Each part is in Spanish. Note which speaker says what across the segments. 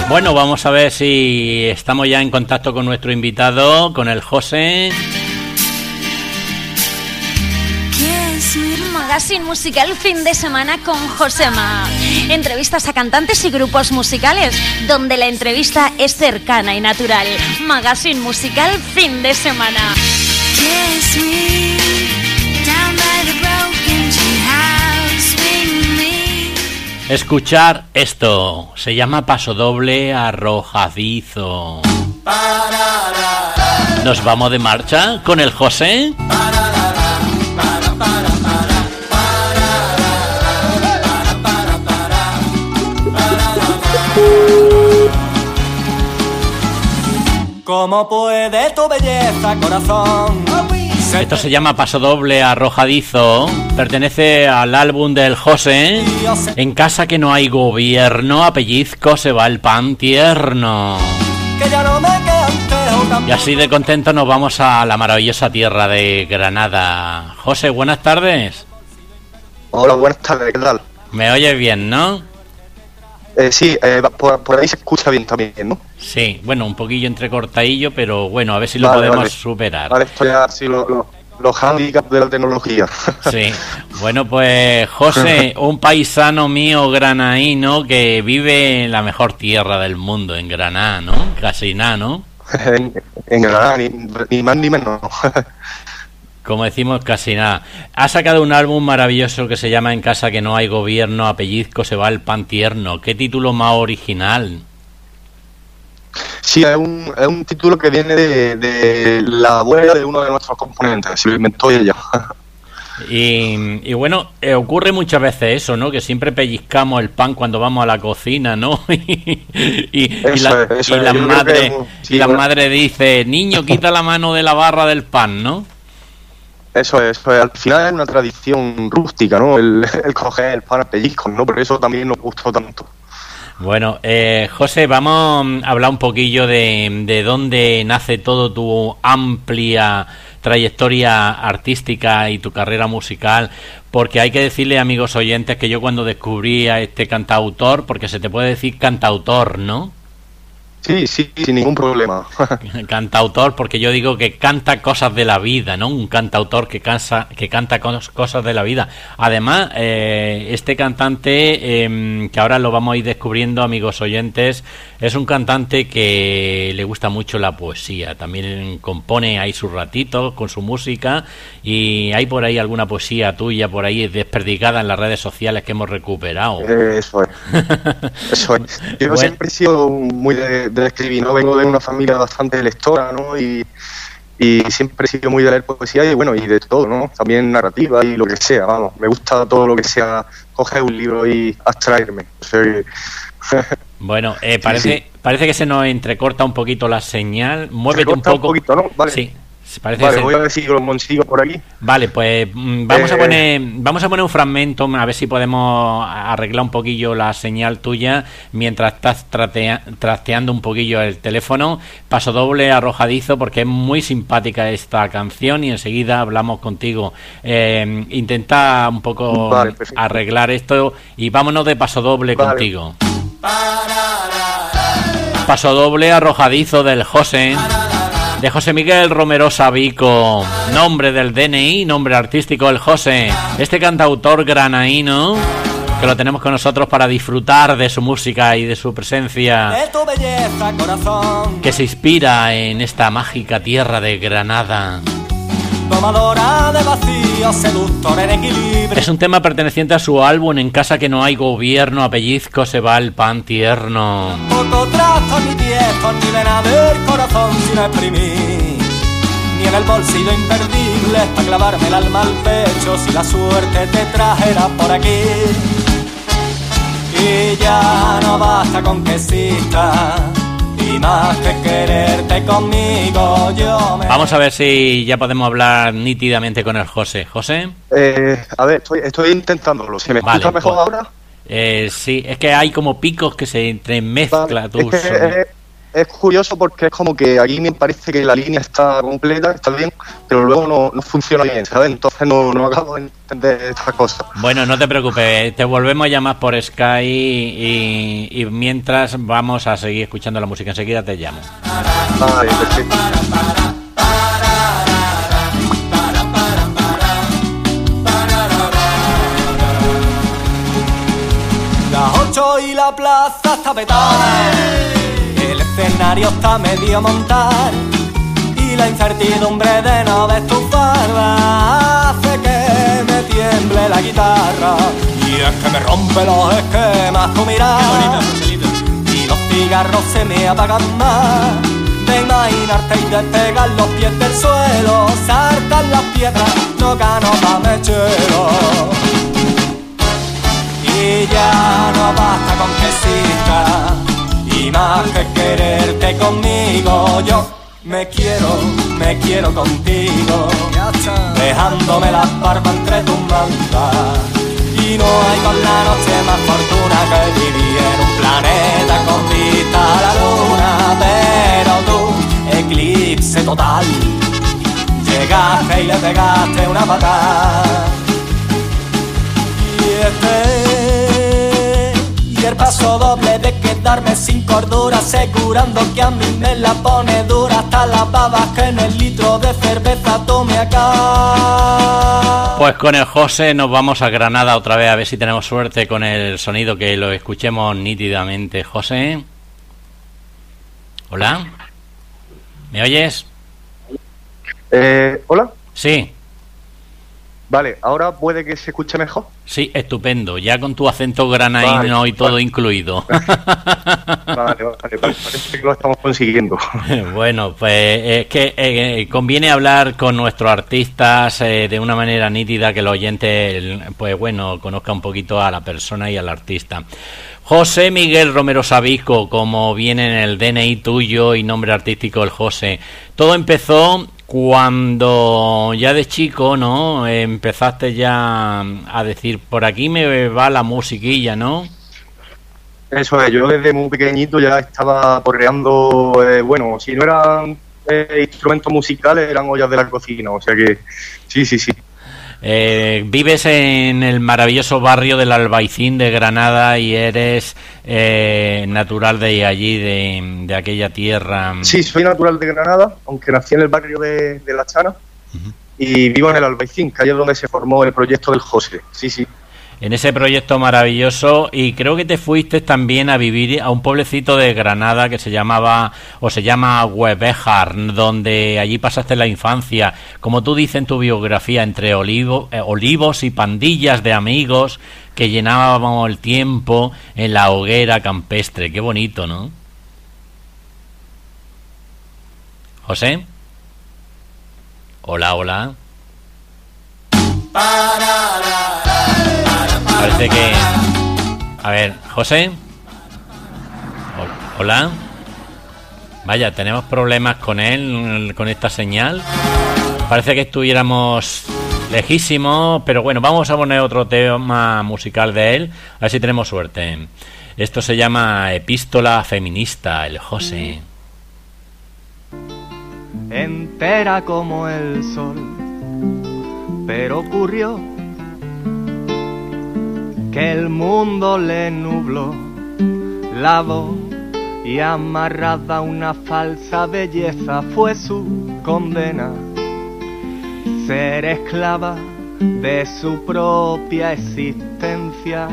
Speaker 1: Bueno, vamos a ver si estamos ya en contacto con nuestro invitado, con el José.
Speaker 2: Magazine musical fin de semana con Josema. Entrevistas a cantantes y grupos musicales, donde la entrevista es cercana y natural. Magazine musical fin de semana.
Speaker 1: Escuchar esto, se llama Pasodoble Arrojadizo. ¿Nos vamos de marcha con el José?
Speaker 3: ¿Cómo puede tu belleza, corazón?
Speaker 1: Esto se llama Pasodoble Arrojadizo. Pertenece al álbum del José. En casa que no hay gobierno, a pellizco se va el pan tierno. Y así de contento nos vamos a la maravillosa tierra de Granada. José, buenas tardes.
Speaker 4: Hola, buenas tardes, ¿qué tal?
Speaker 1: ¿Me oyes bien, no?
Speaker 4: Sí, por ahí se escucha bien también, ¿no?
Speaker 1: Sí, bueno, un poquillo entrecortadillo, pero bueno, a ver si lo podemos superar.
Speaker 4: Vale, esto ya sí los handicaps de la tecnología.
Speaker 1: Sí, bueno, pues José, un paisano mío granaíno que vive en la mejor tierra del mundo, en Granada, ¿no? Casi nada, ¿no?
Speaker 4: En Granada, ni más ni menos.
Speaker 1: Como decimos, casi nada. Ha sacado un álbum maravilloso que se llama En casa que no hay gobierno, a pellizco se va el pan tierno. ¿Qué título más original?
Speaker 4: Sí, es un título que viene de la abuela de uno de nuestros componentes, se lo inventó ella.
Speaker 1: Y bueno, ocurre muchas veces eso, ¿no? Que siempre pellizcamos el pan cuando vamos a la cocina, ¿no? y la madre dice, niño, quita la mano de la barra del pan, ¿no?
Speaker 4: Eso es, al final es una tradición rústica, ¿no? El coger el pan a pellizcos, ¿no? Por eso también nos gustó tanto.
Speaker 1: Bueno, José, vamos a hablar un poquillo de dónde nace todo tu amplia trayectoria artística y tu carrera musical, porque hay que decirle, amigos oyentes, que yo cuando descubrí a este cantautor, porque se te puede decir cantautor, ¿no?
Speaker 4: Sí, sin ningún problema.
Speaker 1: Cantautor, porque yo digo que canta cosas de la vida, ¿no? Un cantautor que canta cosas de la vida. Además, este cantante, que ahora lo vamos a ir descubriendo, amigos oyentes, es un cantante que le gusta mucho la poesía. También compone ahí sus ratitos con su música, y hay por ahí alguna poesía tuya por ahí desperdigada en las redes sociales que hemos recuperado.
Speaker 4: Eso es. Eso es. Yo siempre he sido muy de escribir, ¿no? Vengo de una familia bastante lectora, ¿no? Y siempre he sido muy de leer poesía y bueno, y de todo, ¿no? También narrativa y lo que sea, vamos. Me gusta todo lo que sea coger un libro y abstraerme. O sea,
Speaker 1: bueno, parece que se nos entrecorta un poquito la señal. Muévete un poco.
Speaker 4: Un poquito, ¿no? Vale.
Speaker 1: Sí.
Speaker 4: Vale, voy a ver si lo consigo por aquí.
Speaker 1: Vale, pues vamos a poner un fragmento, a ver si podemos arreglar un poquillo la señal tuya mientras estás trasteando un poquillo el teléfono. Pasodoble Arrojadizo, porque es muy simpática esta canción y enseguida hablamos contigo. Intenta un poco arreglar esto y vámonos de Pasodoble contigo. Pasodoble Arrojadizo del José. De José Miguel Romero Sabico, nombre del DNI, nombre artístico el José, este cantautor granaíno que lo tenemos con nosotros para disfrutar de su música y de su presencia,
Speaker 3: de tu belleza, corazón,
Speaker 1: que se inspira en esta mágica tierra de Granada.
Speaker 3: Tomadora de vacío, seductor en equilibrio.
Speaker 1: Es un tema perteneciente a su álbum En casa que no hay gobierno, a pellizco se va el pan tierno.
Speaker 3: Poco trato ni tiesto, ni vena del corazón sin exprimir, ni en el bolsillo imperdible para clavarme el alma al pecho si la suerte te trajera por aquí. Y ya no basta con que exista, y más que quererte conmigo, yo me...
Speaker 1: Vamos a ver si ya podemos hablar nítidamente con el José. ¿José?
Speaker 4: A ver, estoy intentándolo. ¿Se me escucha mejor ahora?
Speaker 1: Sí, es que hay como picos que se entremezclan.
Speaker 4: Vale, es curioso porque es como que aquí me parece que la línea está completa, está bien, pero luego no funciona bien, ¿sabes? Entonces no acabo de entender estas cosas.
Speaker 1: Bueno, no te preocupes, te volvemos a llamar por Sky y mientras vamos a seguir escuchando la música. Enseguida te llamo.
Speaker 4: Vale, perfecto.
Speaker 3: Las 8 y la plaza está petada. El escenario está medio montar y la incertidumbre de no ver tu barba hace que me tiemble la guitarra. Y es que me rompe los esquemas tu mirada. Y los cigarros se me apagan más de imaginarte y despegar los pies del suelo. Saltan las piedras, no gano pa' mechero. Y ya no basta con que exista, y más que quererte conmigo, yo me quiero contigo, dejándome la barba entre tus mantas. Y no hay con la noche más fortuna que vivir en un planeta con vista a la luna. Pero tú, eclipse total, llegaste y le pegaste una patada. Y el paso doble de quedarme sin cordura, asegurando que a mí me la pone dura hasta las babas que en el litro de cerveza tome acá.
Speaker 1: Pues con el José nos vamos a Granada otra vez, a ver si tenemos suerte con el sonido, que lo escuchemos nítidamente. José. Hola. ¿Me oyes?
Speaker 4: ¿Hola?
Speaker 1: Sí.
Speaker 4: Vale, ¿ahora puede que se escuche mejor?
Speaker 1: Sí, estupendo, ya con tu acento granaíno y todo incluido.
Speaker 4: Vale, parece que lo estamos consiguiendo.
Speaker 1: Bueno, pues es que conviene hablar con nuestros artistas de una manera nítida, que el oyente, pues bueno, conozca un poquito a la persona y al artista. José Miguel Romero Sabisco, como viene en el DNI tuyo y nombre artístico el José. Todo empezó cuando ya de chico, ¿no? Empezaste ya a decir, por aquí me va la musiquilla, ¿no?
Speaker 4: Eso es, yo desde muy pequeñito ya estaba porreando, bueno, si no eran instrumentos musicales, eran ollas de la cocina, o sea que sí.
Speaker 1: Vives en el maravilloso barrio del Albaicín de Granada y eres natural de allí, de aquella tierra.
Speaker 4: Sí, soy natural de Granada, aunque nací en el barrio de La Chana. Uh-huh. Y vivo en el Albaicín, que allí es donde se formó el proyecto del José. Sí.
Speaker 1: En ese proyecto maravilloso, y creo que te fuiste también a vivir a un pueblecito de Granada que se llama Huevejar, donde allí pasaste la infancia, como tú dices en tu biografía, entre olivos y pandillas de amigos que llenábamos el tiempo en la hoguera campestre. Qué bonito, ¿no? ¿José? Hola. Parece que... A ver, José. Hola. Vaya, tenemos problemas con él, con esta señal. Parece que estuviéramos lejísimos, pero bueno, vamos a poner otro tema musical de él, a ver si tenemos suerte. Esto se llama Epístola Feminista, el José.
Speaker 3: Entera como el sol, pero ocurrió que el mundo le nubló la voz y amarrada a una falsa belleza fue su condena, ser esclava de su propia existencia.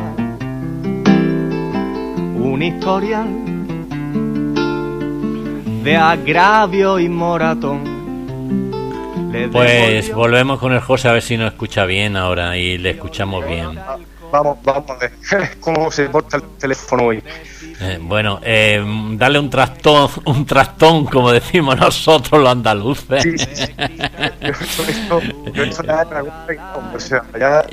Speaker 3: Un historial de agravio y moratón.
Speaker 1: Pues volvemos con el José a ver si nos escucha bien ahora y le escuchamos bien.
Speaker 4: Vamos a ver cómo se porta el teléfono hoy.
Speaker 1: Bueno, dale un trastón, como decimos nosotros los andaluces.
Speaker 4: Sí. Yo eso ya o sea, ya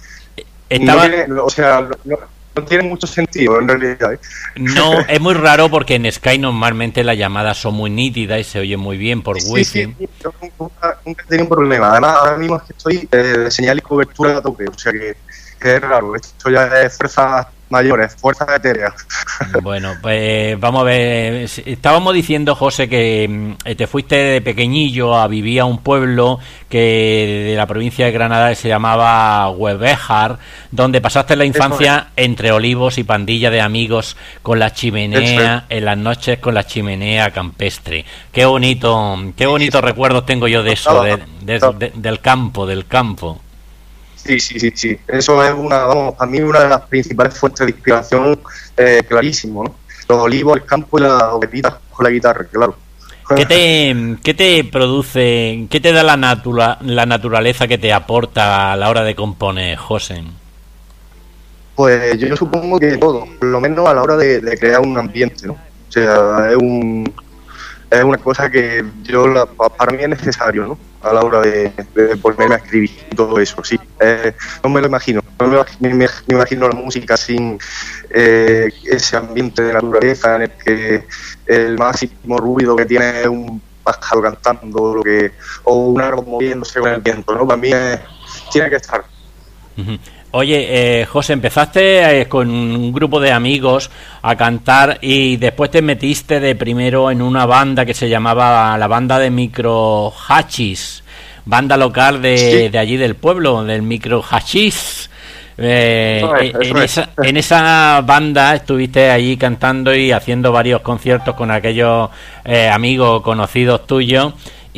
Speaker 4: no tiene mucho sentido en realidad.
Speaker 1: No, es muy raro porque en Sky normalmente las llamadas son muy nítidas y se oye muy bien por wifi.
Speaker 4: Sí, yo nunca he tenido un problema. Además, ahora mismo es que estoy de señal y cobertura a tope, o sea que es raro. Esto ya es fuerza mayores, fuerzas etéreas.
Speaker 1: Bueno, pues vamos a ver. Estábamos diciendo, José, que te fuiste de pequeñillo a vivir a un pueblo que de la provincia de Granada que se llamaba Huevejar, donde pasaste la infancia entre olivos y pandilla de amigos con la chimenea, en las noches con la chimenea campestre. Qué bonitos recuerdos tengo yo de eso, del campo.
Speaker 4: Sí. Eso es para mí una de las principales fuentes de inspiración, clarísimo, ¿no? Los olivos, el campo y las hogueritas con la guitarra, claro.
Speaker 1: ¿Qué te produce, qué te da la naturaleza que te aporta a la hora de componer, José?
Speaker 4: Pues yo supongo que todo, por lo menos a la hora de crear un ambiente, ¿no? O sea, es una cosa que para mí es necesario, ¿no? A la hora de ponerme a escribir todo eso, sí. No me lo imagino, me imagino la música sin ese ambiente de naturaleza en el que el máximo ruido que tiene es un pájaro cantando o un árbol moviéndose con el viento, ¿no? Para mí tiene que estar.
Speaker 1: Uh-huh. Oye, José, empezaste con un grupo de amigos a cantar y después te metiste de primero en una banda que se llamaba la banda de Micro Hachís, banda local de allí del pueblo, del Micro Hachís. En esa banda estuviste allí cantando y haciendo varios conciertos con aquellos amigos conocidos tuyos.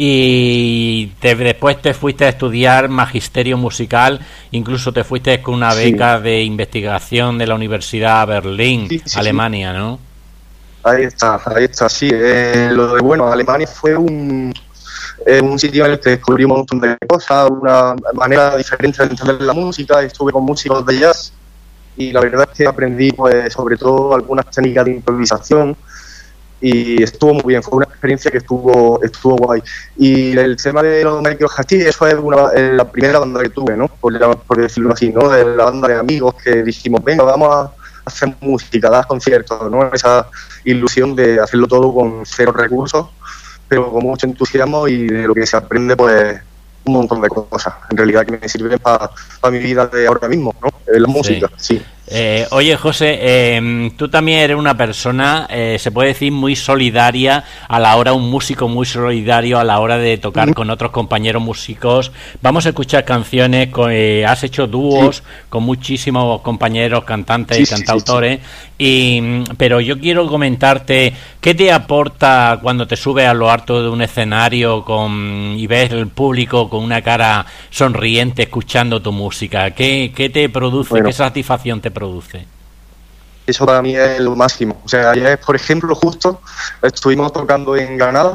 Speaker 1: Y después te fuiste a estudiar magisterio musical, incluso te fuiste con una beca de investigación de la Universidad Berlín, Alemania, ¿no?
Speaker 4: Ahí está, sí. Alemania fue un sitio en el que descubrí un montón de cosas, una manera diferente de entender la música. Estuve con músicos de jazz y la verdad es que aprendí, pues, sobre todo algunas técnicas de improvisación. Y estuvo muy bien, fue una experiencia que estuvo guay. Y el tema de los Micro Hachís, eso es la primera banda que tuve, ¿no? Por decirlo así, ¿no? De la banda de amigos que dijimos, venga, vamos a hacer música, dar conciertos, ¿no? Esa ilusión de hacerlo todo con cero recursos, pero con mucho entusiasmo, y de lo que se aprende, pues, un montón de cosas, en realidad, que me sirven para mi vida de ahora mismo, ¿no? La música, sí.
Speaker 1: Oye, José, tú también eres una persona, se puede decir, muy solidaria a la hora, un músico muy solidario a la hora de tocar con otros compañeros músicos. Vamos a escuchar canciones, has hecho dúos con muchísimos compañeros cantantes y cantautores, pero yo quiero comentarte, ¿qué te aporta cuando te subes a lo alto de un escenario y ves el público con una cara sonriente escuchando tu música? ¿Qué te produce? ¿Qué satisfacción te produce?
Speaker 4: Eso para mí es lo máximo. O sea, ayer, por ejemplo, justo estuvimos tocando en Granada,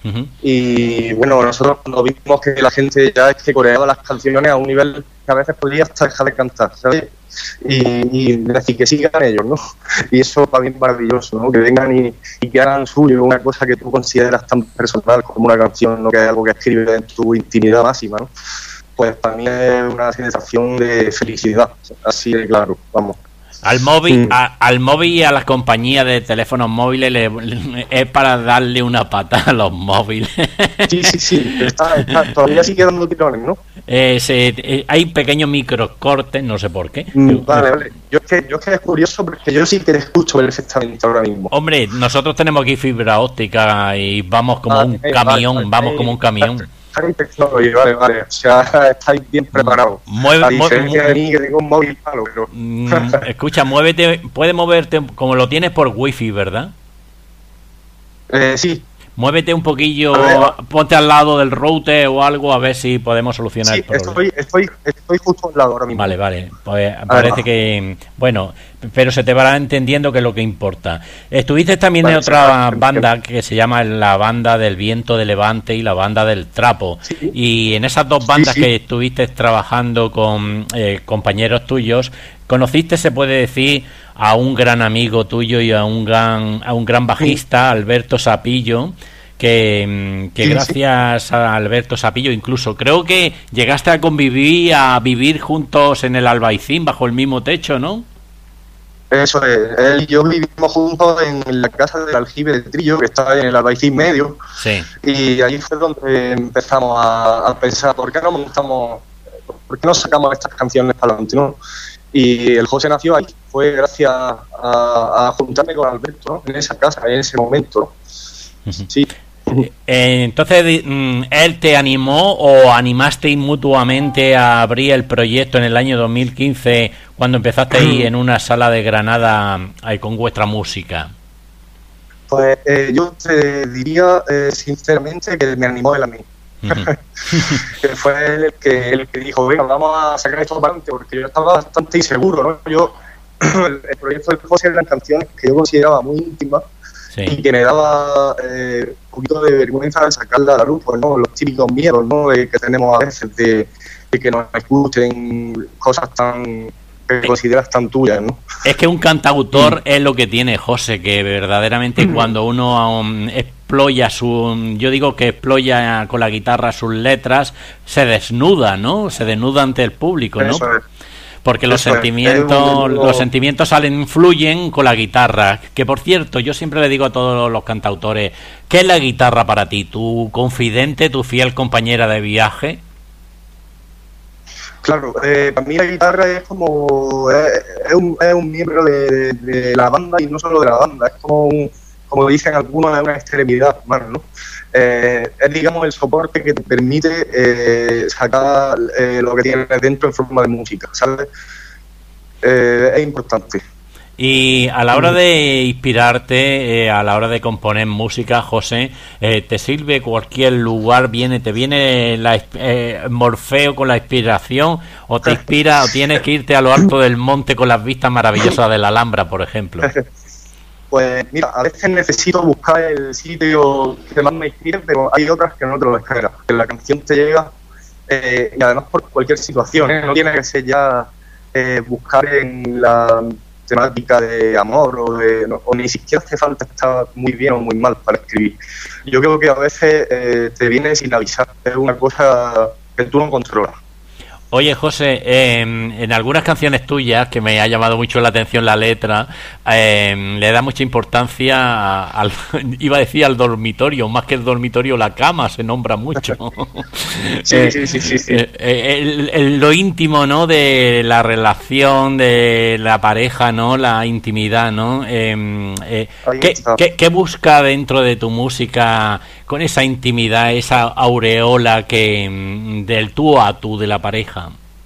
Speaker 4: y bueno, nosotros nos vimos que la gente ya es que coreaba las canciones a un nivel que a veces podía hasta dejar de cantar, ¿sabes? Y decir que sigan ellos, ¿no? Y eso para mí es maravilloso, ¿no? Que vengan y que hagan suyo una cosa que tú consideras tan personal como una canción, ¿no? Que es algo que escribes en tu intimidad máxima, ¿no? Pues para mí es una sensación de felicidad, así de claro, vamos.
Speaker 1: Al móvil y a las compañías de teléfonos móviles es para darle una patada a los móviles.
Speaker 4: Sí, todavía sigue dando tirones, ¿no?
Speaker 1: Hay pequeños microcortes, no sé por qué.
Speaker 4: Vale. Yo es que es curioso porque yo sí que te escucho perfectamente ahora mismo.
Speaker 1: Hombre, nosotros tenemos aquí fibra óptica y vamos como un camión, como un camión.
Speaker 4: Vale. O sea, estáis bien preparados. A diferencia de mí, que tengo un móvil malo, pero...
Speaker 1: Escucha, puedes moverte, como lo tienes por wifi, ¿verdad?
Speaker 4: Sí.
Speaker 1: Muévete un poquillo, ponte al lado del router o algo, a ver si podemos solucionar el problema.
Speaker 4: Estoy justo al lado ahora mismo.
Speaker 1: Vale. Pues parece que... Bueno, pero se te va entendiendo que es lo que importa. Estuviste también en otra banda que se llama la Banda del Viento de Levante y la Banda del Trapo. Sí. Y en esas dos bandas que estuviste trabajando con compañeros tuyos, conociste, se puede decir, a un gran amigo tuyo y a un gran bajista, Alberto Sapillo, que gracias a Alberto Sapillo incluso creo que llegaste a vivir juntos en el Albaicín bajo el mismo techo, ¿no?
Speaker 4: Eso es, él y yo vivimos juntos en la casa del Aljibe de Trillo, que está en el Albaicín medio.
Speaker 1: Sí.
Speaker 4: Y ahí fue donde empezamos a pensar, ¿por qué no sacamos estas canciones para adelante, no? Y el José nació ahí, fue gracias a juntarme con Alberto, ¿no? En esa casa, en ese momento, ¿no? Sí.
Speaker 1: Entonces, ¿él te animó o animasteis mutuamente a abrir el proyecto en el año 2015 cuando empezasteis en una sala de Granada con vuestra música?
Speaker 4: Pues yo te diría sinceramente que me animó él a mí. Que fue él el que dijo, venga, vamos a sacar esto para adelante, porque yo estaba bastante inseguro, ¿no? Yo, el proyecto del José eran canciones que yo consideraba muy íntimas, sí, y que me daba un poquito de vergüenza de sacarla a la luz, pues, ¿no? Los típicos miedos, ¿no? Que tenemos a veces de que nos escuchen cosas tan que consideras tan tuyas, ¿no?
Speaker 1: Es que un cantautor es lo que tiene, José, que verdaderamente cuando uno exploya yo digo que exploya con la guitarra sus letras, se desnuda, ¿no? Se desnuda ante el público, ¿no? Eso es. Porque los sentimientos fluyen con la guitarra. Que por cierto, yo siempre le digo a todos los cantautores, ¿qué es la guitarra para ti? ¿Tu confidente, tu fiel compañera de viaje?
Speaker 4: Claro, para mí la guitarra es como es un miembro de la banda, y no solo de la banda, es como dicen algunos, es una extremidad más, ¿no? Es, digamos, el soporte que te permite sacar lo que tienes dentro en forma de música, ¿sabes? Es importante.
Speaker 1: Y a la hora de inspirarte, a la hora de componer música, José, ¿te sirve cualquier lugar? ¿Te viene Morfeo con la inspiración? ¿O te inspira o tienes que irte a lo alto del monte con las vistas maravillosas de la Alhambra, por ejemplo?
Speaker 4: Pues mira, a veces necesito buscar el sitio que más me inspire, pero hay otras que no te lo esperas, que la canción te llega y además por cualquier situación, ¿eh? No tiene que ser ya buscar en la temática de amor o ni siquiera hace falta estar muy bien o muy mal para escribir. Yo creo que a veces te viene sin avisar, es una cosa que tú no controlas.
Speaker 1: Oye, José, en algunas canciones tuyas, que me ha llamado mucho la atención la letra, le da mucha importancia iba a decir al dormitorio, más que el dormitorio, la cama se nombra mucho.
Speaker 4: Sí.
Speaker 1: Lo íntimo, ¿no?, de la relación, de la pareja, ¿no?, la intimidad, ¿no? ¿Qué busca dentro de tu música con esa intimidad, esa aureola del tú a tú de la pareja?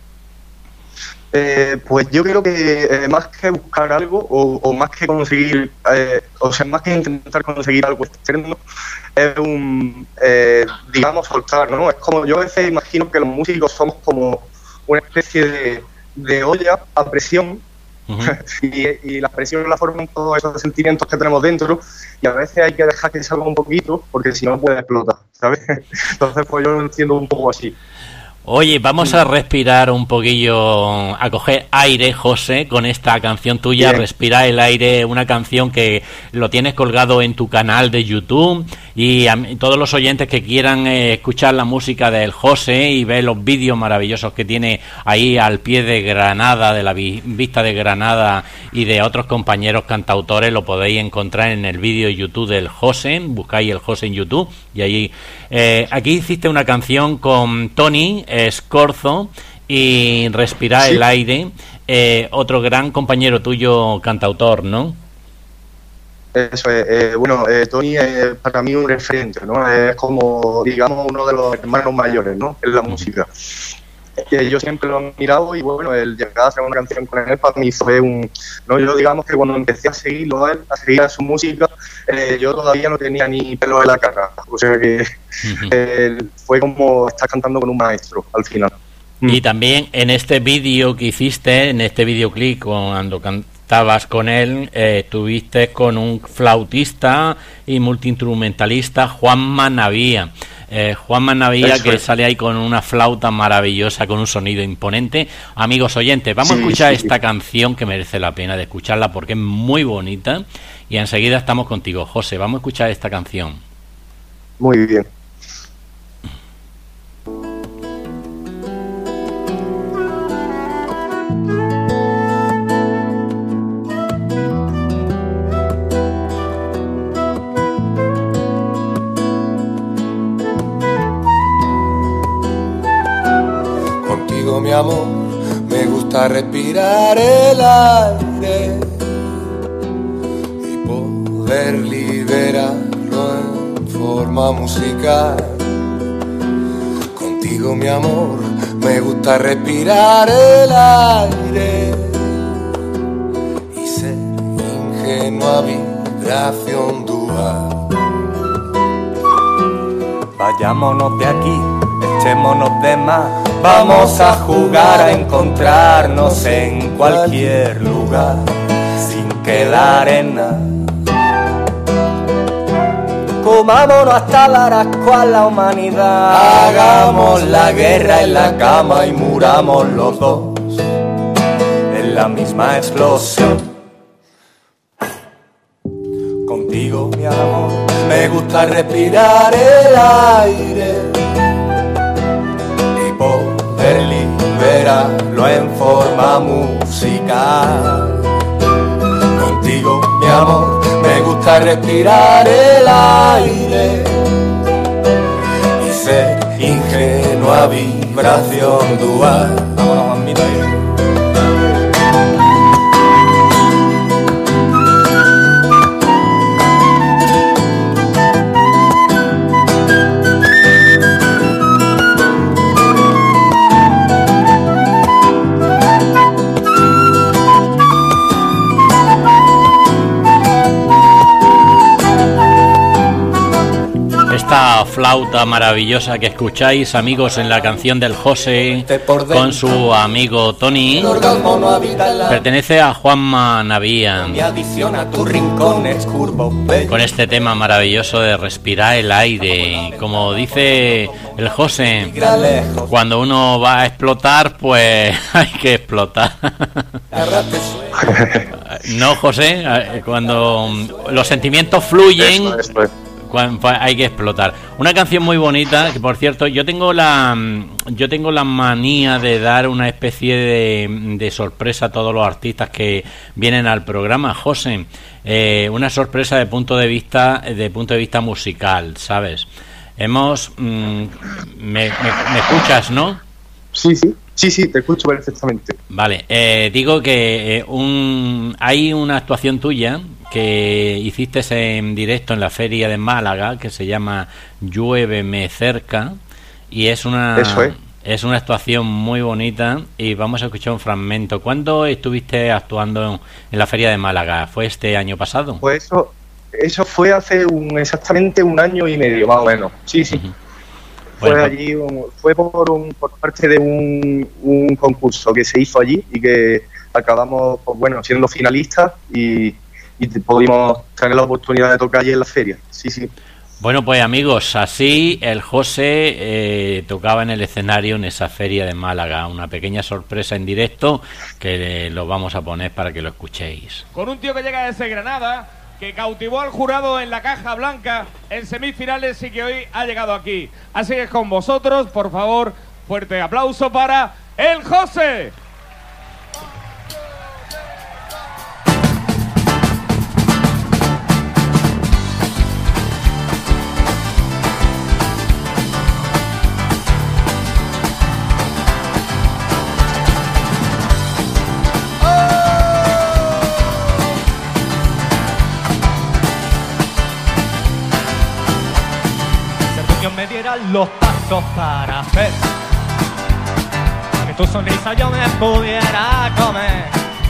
Speaker 4: Pues yo creo que más que buscar algo o más que conseguir, más que intentar conseguir algo externo, es digamos, soltar, ¿no? Es como, yo a veces imagino que los músicos somos como una especie de olla a presión. Uh-huh. y la presión la forman todos esos sentimientos que tenemos dentro, y a veces hay que dejar que salga un poquito porque si no puede explotar, ¿sabes? Entonces pues yo lo entiendo un poco así.
Speaker 1: Oye, vamos a respirar un poquillo, a coger aire, José, con esta canción tuya. Bien. Respira el aire, una canción que lo tienes colgado en tu canal de YouTube, y todos los oyentes que quieran escuchar la música del José y ver los vídeos maravillosos que tiene ahí al pie de Granada, de la vista de Granada y de otros compañeros cantautores, lo podéis encontrar en el vídeo YouTube del José. Buscáis el José en YouTube y allí. Aquí hiciste una canción con Tony Scorzo y Respirar el aire, otro gran compañero tuyo cantautor, ¿no?
Speaker 4: Eso es, Tony es para mí un referente, ¿no? Es como, digamos, uno de los hermanos mayores, ¿no?, en la música. Yo siempre lo he mirado, y bueno, el llegar a hacer una canción con él para mí fue yo digamos que cuando empecé a seguirlo a él, a seguir a su música, yo todavía no tenía ni pelo en la cara, o sea que fue como estar cantando con un maestro al final.
Speaker 1: Y también en este vídeo que hiciste, en este videoclip, cuando cantabas con él, estuviste con un flautista y multiinstrumentalista, Juanma Navía. Juanma Navía, que sale ahí con una flauta maravillosa, con un sonido imponente. Amigos oyentes, vamos a escuchar esta canción, que merece la pena de escucharla porque es muy bonita, y enseguida estamos contigo, José. Vamos a escuchar esta canción.
Speaker 4: Muy bien.
Speaker 5: Mi amor, me gusta gusta respirar el aire y poder liberarlo en forma musical. Contigo, mi amor, me gusta respirar el aire y ser ingenua vibración dual.
Speaker 3: Vayámonos de aquí, echémonos de más, vamos a jugar a encontrarnos en cualquier lugar, sin quedar en nada. Comámonos hasta dar asco a la humanidad, hagamos la guerra en la cama y muramos los dos en la misma explosión. Contigo, mi amor, me gusta respirar el aire y poder liberarlo en forma musical. Contigo, mi amor, me gusta respirar el aire y ser ingenua vibración dual. Vámonos, mamita.
Speaker 1: Esta flauta maravillosa que escucháis, amigos, en la canción del José con su amigo Tony, pertenece a Juanma Navía, con este tema maravilloso de respirar el aire. Como dice el José, cuando uno va a explotar, pues hay que explotar. ¿No, José? Cuando los sentimientos fluyen,
Speaker 4: Eso es.
Speaker 1: hay que explotar. Una canción muy bonita, que por cierto, yo tengo la manía de dar una especie de sorpresa a todos los artistas que vienen al programa, José. Una sorpresa de punto de vista musical, ¿sabes? Me escuchas, ¿no?
Speaker 4: Sí, te escucho perfectamente.
Speaker 1: Vale, digo que hay una actuación tuya que hiciste en directo en la feria de Málaga, que se llama Lluéveme cerca, y es una actuación muy bonita, y vamos a escuchar un fragmento. ¿Cuándo estuviste actuando en la feria de Málaga? ¿Fue este año pasado?
Speaker 4: Pues eso fue hace exactamente un año y medio, más o menos. Sí.
Speaker 1: Uh-huh.
Speaker 4: Fue
Speaker 1: Bueno,
Speaker 4: allí, fue por parte de un concurso que se hizo allí y que acabamos, pues, bueno, siendo finalistas y pudimos tener la oportunidad de tocar allí en la feria. Sí.
Speaker 1: Bueno, pues amigos, así el José tocaba en el escenario en esa feria de Málaga. Una pequeña sorpresa en directo que lo vamos a poner para que lo escuchéis.
Speaker 6: Con un tío que llega desde Granada, que cautivó al jurado en la Caja Blanca en semifinales y que hoy ha llegado aquí. Así que con vosotros, por favor, fuerte aplauso para el José.
Speaker 3: Me dieran los pasos para hacer que tu sonrisa yo me pudiera comer.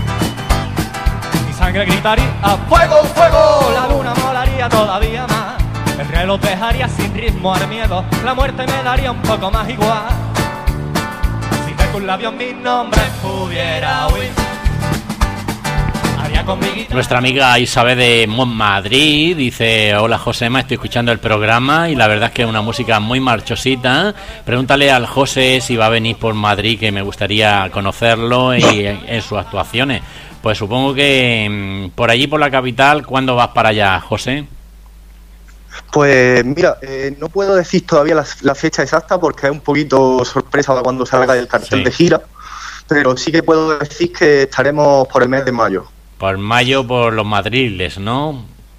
Speaker 3: Mi sangre gritaría ¡fuego, fuego! La luna molaría todavía más. El reloj dejaría sin ritmo al miedo. La muerte me daría un poco más igual. Si de tus labios mi nombre pudiera huir.
Speaker 1: Nuestra amiga Isabel de Madrid dice: hola Josema, estoy escuchando el programa y la verdad es que es una música muy marchosita. Pregúntale al José si va a venir por Madrid, que me gustaría conocerlo y en sus actuaciones. Pues supongo que por allí, por la capital. ¿Cuándo vas para allá, José?
Speaker 4: Pues mira, no puedo decir todavía la fecha exacta porque es un poquito sorpresa cuando salga el cartel de gira, pero sí que puedo decir que estaremos por el mes de mayo.
Speaker 1: Por mayo, por los madriles, ¿no?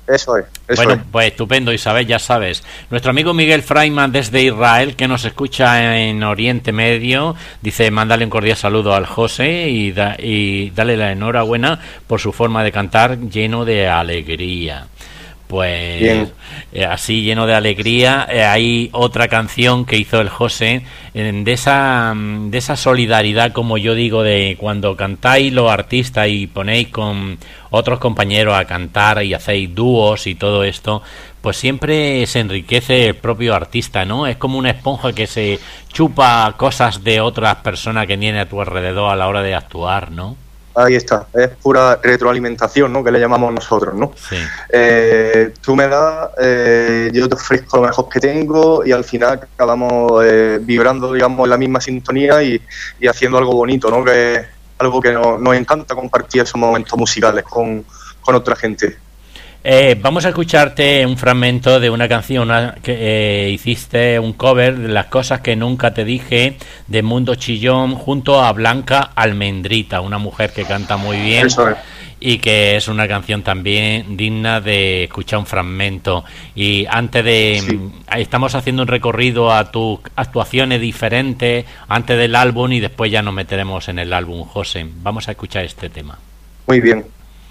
Speaker 4: Eso es.
Speaker 1: Bueno, pues estupendo, Isabel, ya sabes. Nuestro amigo Miguel Freiman desde Israel, que nos escucha en Oriente Medio, dice, mándale un cordial saludo al José y dale la enhorabuena por su forma de cantar lleno de alegría. Pues así, lleno de alegría. Hay otra canción que hizo el José de esa solidaridad, como yo digo, de cuando cantáis los artistas y ponéis con otros compañeros a cantar y hacéis dúos y todo esto, pues siempre se enriquece el propio artista, ¿no? Es como una esponja que se chupa cosas de otras personas que tiene a tu alrededor a la hora de actuar, ¿no?
Speaker 4: Ahí está, es pura retroalimentación, ¿no? Que le llamamos nosotros, ¿no?
Speaker 1: Sí.
Speaker 4: Tú me das, yo te ofrezco lo mejor que tengo y al final acabamos vibrando, digamos, en la misma sintonía y haciendo algo bonito, ¿no? Que es algo que nos encanta compartir esos momentos musicales con otra gente.
Speaker 1: Vamos a escucharte un fragmento de una canción que hiciste un cover de Las cosas que nunca te dije, de Mundo Chillón, junto a Blanca Almendrita, una mujer que canta muy bien.
Speaker 4: Eso es.
Speaker 1: Y que es una canción también digna de escuchar un fragmento. Y antes de...
Speaker 4: Sí.
Speaker 1: Estamos haciendo un recorrido a tus actuaciones diferentes antes del álbum y después ya nos meteremos en el álbum, José. Vamos a escuchar este tema.
Speaker 4: Muy bien.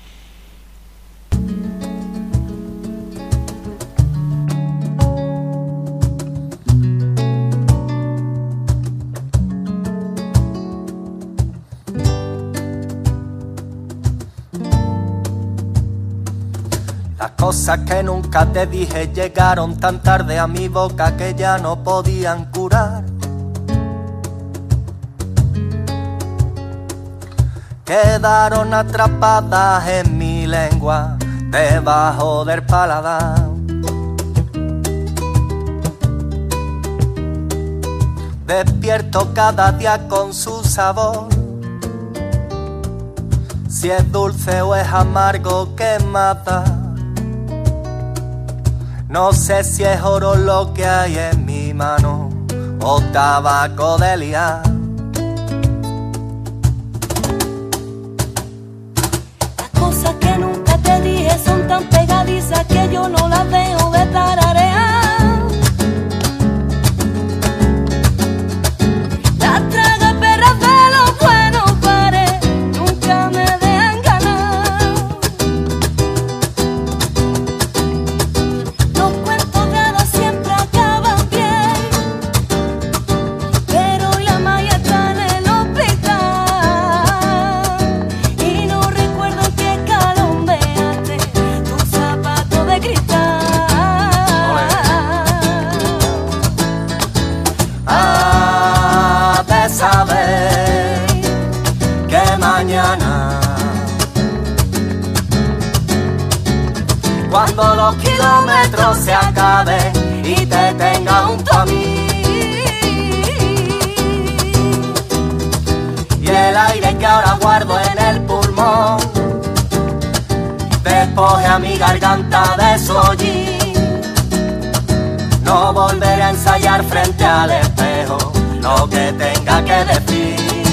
Speaker 3: Las cosas que nunca te dije llegaron tan tarde a mi boca que ya no podían curar. Quedaron atrapadas en mi lengua, debajo del paladar. Despierto cada día con su sabor. Si es dulce o es amargo que mata. No sé si es oro lo que hay en mi mano o tabaco de liar. Las cosas que nunca te dije son tan pegadizas que yo no las dejo de tararear. Las tragas perras de los buenos pares nunca me dejan ganar. Los cuentos de hadas siempre acaban bien, pero hoy la Maya está en el hospital y no recuerdo en qué escalón dejaste tu zapato de cristal. De saber que mañana, cuando los kilómetros se acaben y te tenga junto a mí, y el aire que ahora guardo en el pulmón despoje a mi garganta de su hollín, no volveré a ensayar frente al espejo lo que tenga que decir.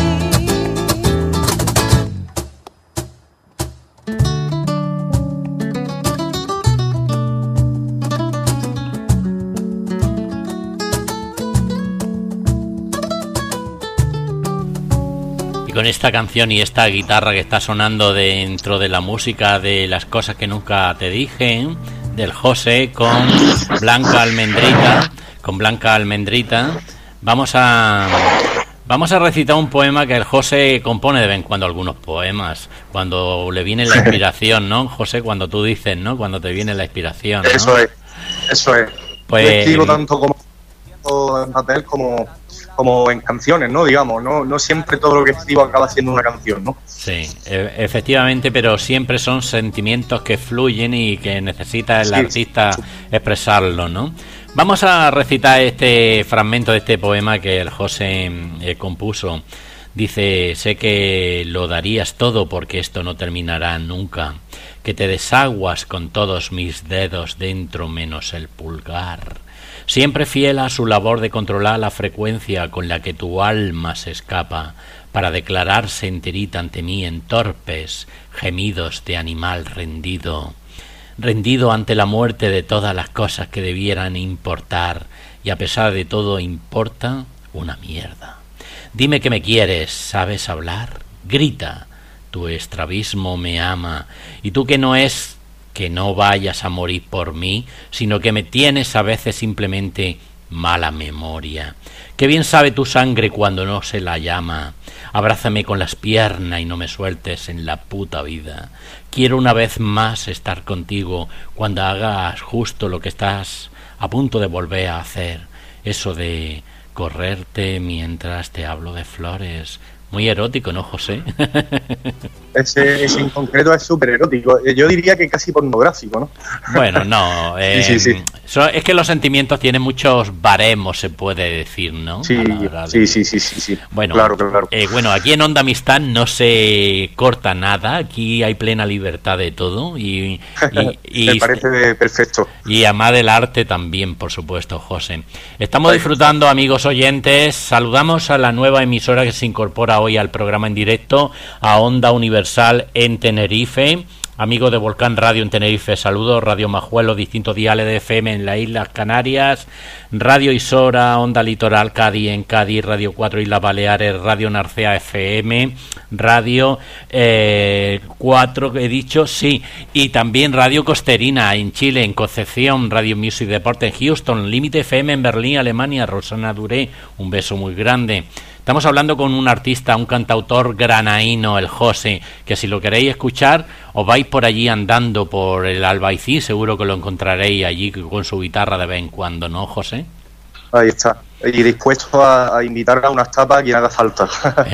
Speaker 1: Y con esta canción y esta guitarra que está sonando dentro de la música de Las cosas que nunca te dije, del José, con Blanca Almendrita, vamos a recitar un poema que el José compone de vez en cuando, algunos poemas, cuando le viene la inspiración, ¿no, José? Cuando tú dices, ¿no? Cuando te viene la inspiración, ¿no?
Speaker 4: Eso es.
Speaker 1: Pues,
Speaker 4: yo escribo tanto como en papel como en canciones, ¿no? Digamos, no siempre todo lo que escribo acaba siendo una canción, ¿no?
Speaker 1: Sí, efectivamente, pero siempre son sentimientos que fluyen y que necesita el artista expresarlo, ¿no? Vamos a recitar este fragmento de este poema que el José compuso. Dice: sé que lo darías todo porque esto no terminará nunca, que te desaguas con todos mis dedos dentro menos el pulgar, siempre fiel a su labor de controlar la frecuencia con la que tu alma se escapa para declararse enterita ante mí en torpes gemidos de animal rendido. rendido ante la muerte de todas las cosas que debieran importar, y a pesar de todo importa una mierda. Dime que me quieres, ¿sabes hablar? Grita, tu estrabismo me ama, y tú que no es que no vayas a morir por mí, sino que me tienes a veces simplemente mala memoria. Qué bien sabe tu sangre cuando no se la llama. Abrázame con las piernas y no me sueltes en la puta vida. Quiero una vez más estar contigo cuando hagas justo lo que estás a punto de volver a hacer. Eso de correrte mientras te hablo de flores. Muy erótico, ¿no, José?
Speaker 4: Ese en concreto es súper erótico. Yo diría que casi pornográfico, ¿no?
Speaker 1: Bueno, no.
Speaker 4: Sí.
Speaker 1: Es que los sentimientos tienen muchos baremos, se puede decir, ¿no?
Speaker 4: Sí.
Speaker 1: Bueno,
Speaker 4: claro.
Speaker 1: Bueno, aquí en Onda Amistad no se corta nada. Aquí hay plena libertad de todo. Y
Speaker 4: me parece perfecto.
Speaker 1: Y amar el arte también, por supuesto, José. Estamos disfrutando, amigos oyentes. Saludamos a la nueva emisora que se incorpora hoy al programa en directo, a Onda Universal en Tenerife. Amigos de Volcán Radio en Tenerife, saludos. Radio Majuelo, distintos diales de FM en las Islas Canarias. Radio Isora, Onda Litoral Cádiz en Cádiz. Radio 4 Islas Baleares. Radio Narcea FM. Radio 4, he dicho, sí. Y también Radio Costerina en Chile, en Concepción. Radio Music Deporte en Houston. Límite FM en Berlín, Alemania. Rosana Duré, un beso muy grande. Estamos hablando con un artista, un cantautor granaíno, el José, que si lo queréis escuchar, os vais por allí andando por el Albaicín, seguro que lo encontraréis allí con su guitarra de vez en cuando, ¿no, José?
Speaker 4: Ahí está. Y dispuesto a invitar a unas tapas a quien haga falta.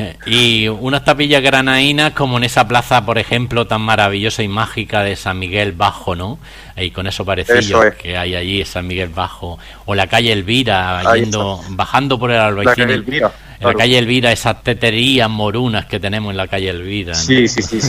Speaker 1: Y unas tapillas granaínas como en esa plaza, por ejemplo, tan maravillosa y mágica de San Miguel Bajo, ¿no? Y con esos parecillos que hay allí, San Miguel Bajo. O la calle Elvira, bajando por el Albaicín. La calle Elvira, esas teterías morunas que tenemos en la calle Elvira, ¿no?
Speaker 4: Sí.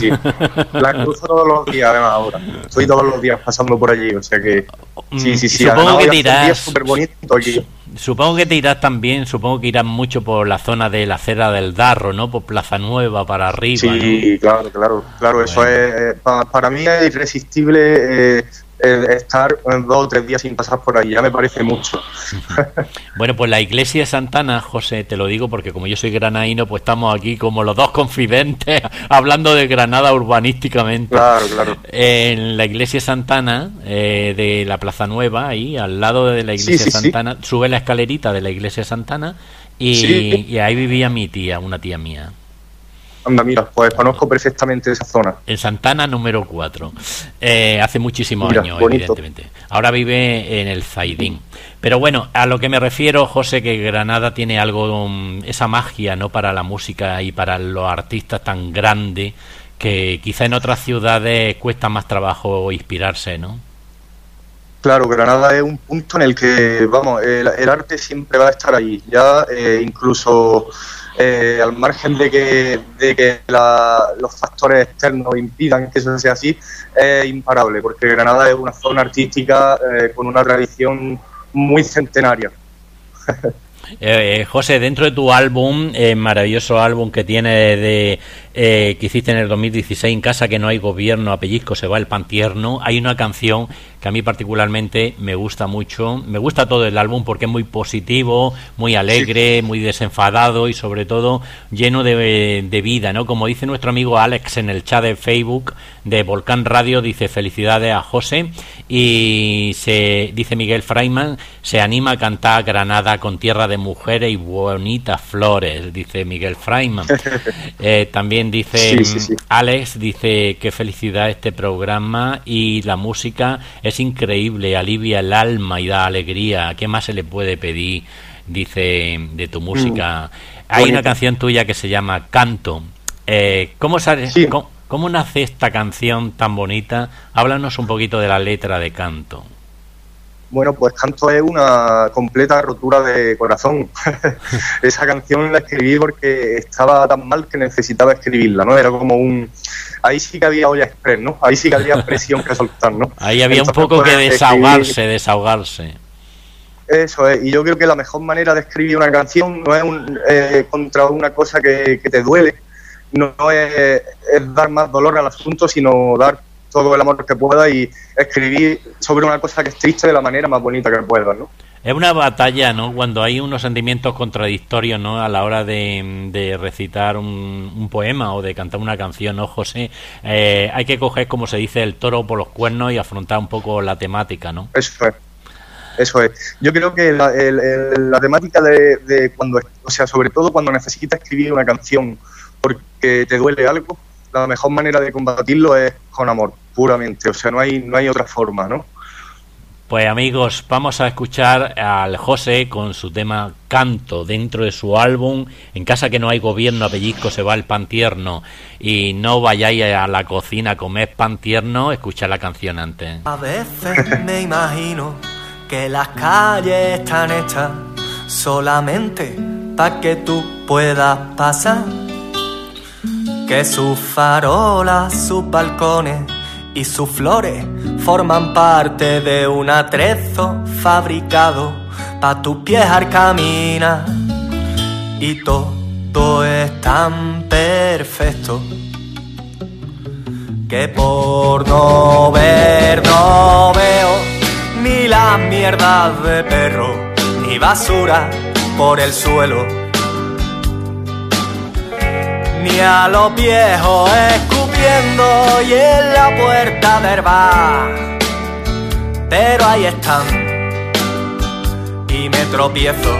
Speaker 4: La cruzo todos los días, además, ahora. Estoy todos los días pasando por allí, o sea que... Sí.
Speaker 1: Supongo que te irás...
Speaker 4: súper bonito aquí.
Speaker 1: Supongo que te irás también, irás mucho por la zona de la Acera del Darro, ¿no? Por Plaza Nueva, para arriba,
Speaker 4: sí, ¿no? Claro. Bueno. Eso es... Para mí es irresistible... estar 2 o 3 días sin pasar por ahí, ya me parece mucho.
Speaker 1: Bueno, pues la iglesia de Santana, José, te lo digo porque como yo soy granaíno, pues estamos aquí como los dos confidentes hablando de Granada urbanísticamente.
Speaker 4: Claro.
Speaker 1: En la iglesia de Santana, de la Plaza Nueva, ahí al lado de la iglesia de Santana, sube la escalerita de la iglesia de Santana y ahí vivía mi tía, una tía mía.
Speaker 4: Anda, mira, pues conozco perfectamente esa zona.
Speaker 1: En Santana número 4. Hace muchísimos años,
Speaker 4: bonito.
Speaker 1: evidentemente. Ahora vive en el Zaidín. Pero bueno, a lo que me refiero, José, que Granada tiene algo, esa magia, ¿no? Para la música y para los artistas tan grande que quizá en otras ciudades cuesta más trabajo inspirarse, ¿no?
Speaker 4: Claro, Granada es un punto en el que, vamos, el arte siempre va a estar ahí. Ya incluso... al margen de que los factores externos impidan que eso sea así, es imparable, porque Granada es una zona artística con una tradición muy centenaria.
Speaker 1: José, dentro de tu álbum, maravilloso álbum que tiene que hiciste en el 2016, En casa que no hay gobierno, a pellizco se va el pan tierno, hay una canción que a mí particularmente me gusta mucho. Me gusta todo el álbum porque es muy positivo, muy alegre, muy desenfadado y sobre todo lleno de vida, ¿no? Como dice nuestro amigo Alex en el chat de Facebook de Volcán Radio, dice felicidades a José, y dice Miguel Fraiman, se anima a cantar Granada con tierra de mujeres y bonitas flores, dice Miguel Fraiman. También dice Alex, dice qué felicidad este programa y la música es increíble, alivia el alma y da alegría. ¿Qué más se le puede pedir? Dice de tu música. Hay una canción tuya que se llama Canto. ¿Cómo nace esta canción tan bonita? Háblanos un poquito de la letra de Canto.
Speaker 4: Bueno, pues Canto es una completa rotura de corazón. Esa canción la escribí porque estaba tan mal que necesitaba escribirla, ¿no? Era como ahí sí que había olla express, ¿no? Ahí sí que había presión que soltar, ¿no?
Speaker 1: Ahí había entonces, un poco que desahogarse. Eso
Speaker 4: es, y yo creo que la mejor manera de escribir una canción no es contra una cosa que te duele, no es dar más dolor al asunto, sino dar todo el amor que puedas y escribir sobre una cosa que es triste de la manera más bonita que puedas, ¿no?
Speaker 1: Es una batalla, ¿no? Cuando hay unos sentimientos contradictorios, ¿no? A la hora de recitar un poema o de cantar una canción, ¿no, José? Hay que coger, como se dice, el toro por los cuernos y afrontar un poco la temática, ¿no?
Speaker 4: Eso es. Yo creo que la temática de cuando, o sea, sobre todo cuando necesitas escribir una canción porque te duele algo, la mejor manera de combatirlo es con amor, puramente. O sea, no hay otra forma, ¿no?
Speaker 1: Pues amigos, vamos a escuchar al José con su tema Canto dentro de su álbum En casa que no hay gobierno, a pellizco se va el pan tierno. Y no vayáis a la cocina a comer pan tierno, escuchad la canción antes.
Speaker 3: A veces me imagino que las calles están hechas solamente para que tú puedas pasar, que sus farolas, sus balcones y sus flores forman parte de un atrezo fabricado pa' tus pies al caminar, y todo es tan perfecto que por no ver no veo ni las mierdas de perro ni basura por el suelo, ni a los viejos escupiendo y en la puerta del bar. Pero ahí están y me tropiezo,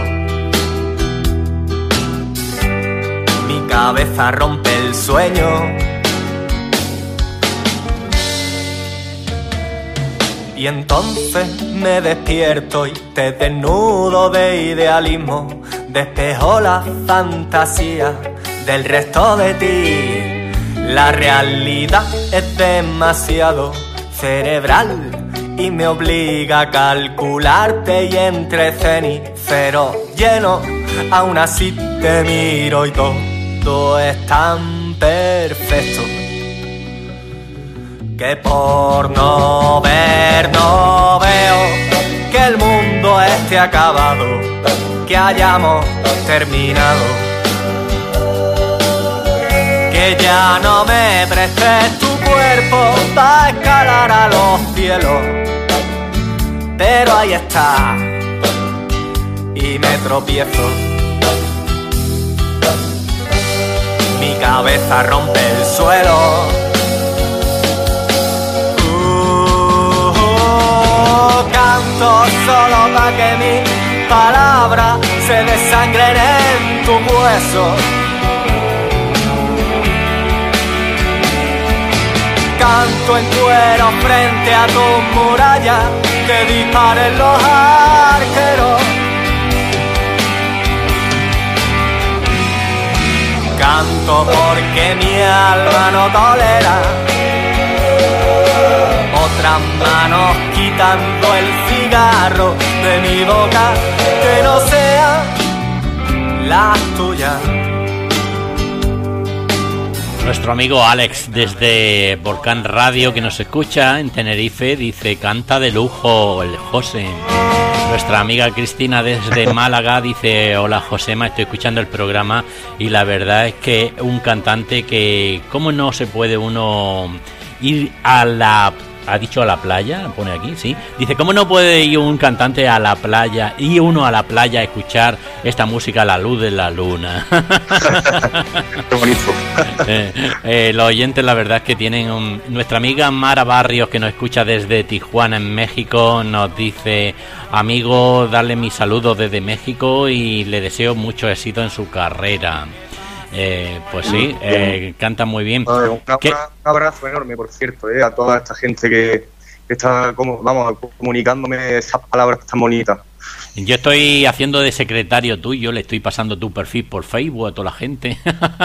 Speaker 3: mi cabeza rompe el sueño y entonces me despierto y te desnudo de idealismo, despejo la fantasía del resto de ti. La realidad es demasiado cerebral y me obliga a calcularte, y entre cenicero lleno aún así te miro y todo es tan perfecto que por no ver no veo que el mundo esté acabado, que hayamos terminado, que ya no me prestes tu cuerpo para escalar a los cielos. Pero ahí está y me tropiezo, mi cabeza rompe el suelo. Canto solo para que mis palabras se desangren en tu hueso. Canto en cuero frente a tus murallas, que disparen los arqueros. Canto porque mi alma no tolera otras manos quitando el cigarro de mi boca que no sea la tuya.
Speaker 1: Nuestro amigo Alex desde Volcán Radio, que nos escucha en Tenerife, dice: canta de lujo el José. Nuestra amiga Cristina desde Málaga dice: hola Josema, estoy escuchando el programa y la verdad es que un cantante que cómo no se puede uno ir a la... ¿Ha dicho a la playa? Pone aquí, sí. Dice, ¿cómo no puede ir un cantante a la playa y uno a la playa a escuchar esta música a la luz de la luna?
Speaker 4: Qué bonito.
Speaker 1: Los oyentes, la verdad es que tienen nuestra amiga Mara Barrios, que nos escucha desde Tijuana, en México, nos dice: amigo, darle mis saludos desde México y le deseo mucho éxito en su carrera. Pues sí, canta muy bien.
Speaker 4: Un abrazo enorme, por cierto, a toda esta gente que está comunicándome esas palabras tan bonitas.
Speaker 1: Yo estoy haciendo de secretario tuyo, le estoy pasando tu perfil por Facebook a toda la gente.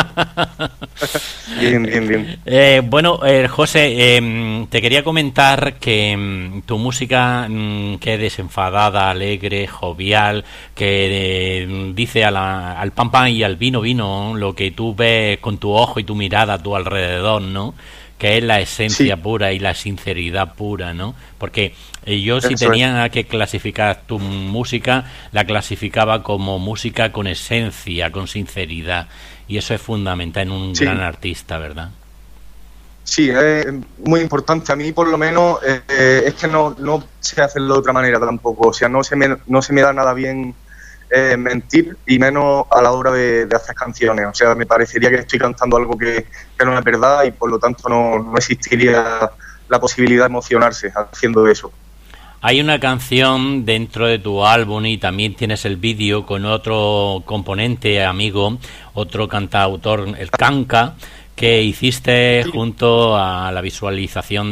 Speaker 4: Bien.
Speaker 1: Bueno, José, te quería comentar que tu música, que es desenfadada, alegre, jovial, que dice al pan pan y al vino vino, lo que tú ves con tu ojo y tu mirada a tu alrededor, ¿no? Que es la esencia pura y la sinceridad pura, ¿no? Porque yo, si tenía que clasificar tu música, la clasificaba como música con esencia, con sinceridad, y eso es fundamental en un gran artista, ¿verdad?
Speaker 4: Sí, es muy importante. A mí, por lo menos, es que no sé hacerlo de otra manera tampoco. O sea, no se me da nada bien mentir, y menos a la hora de hacer canciones. O sea, me parecería que estoy cantando algo que no es verdad, y por lo tanto no existiría la posibilidad de emocionarse haciendo eso.
Speaker 1: Hay una canción dentro de tu álbum, y también tienes el vídeo con otro componente amigo, otro cantautor, el Kanka, que hiciste junto a la visualización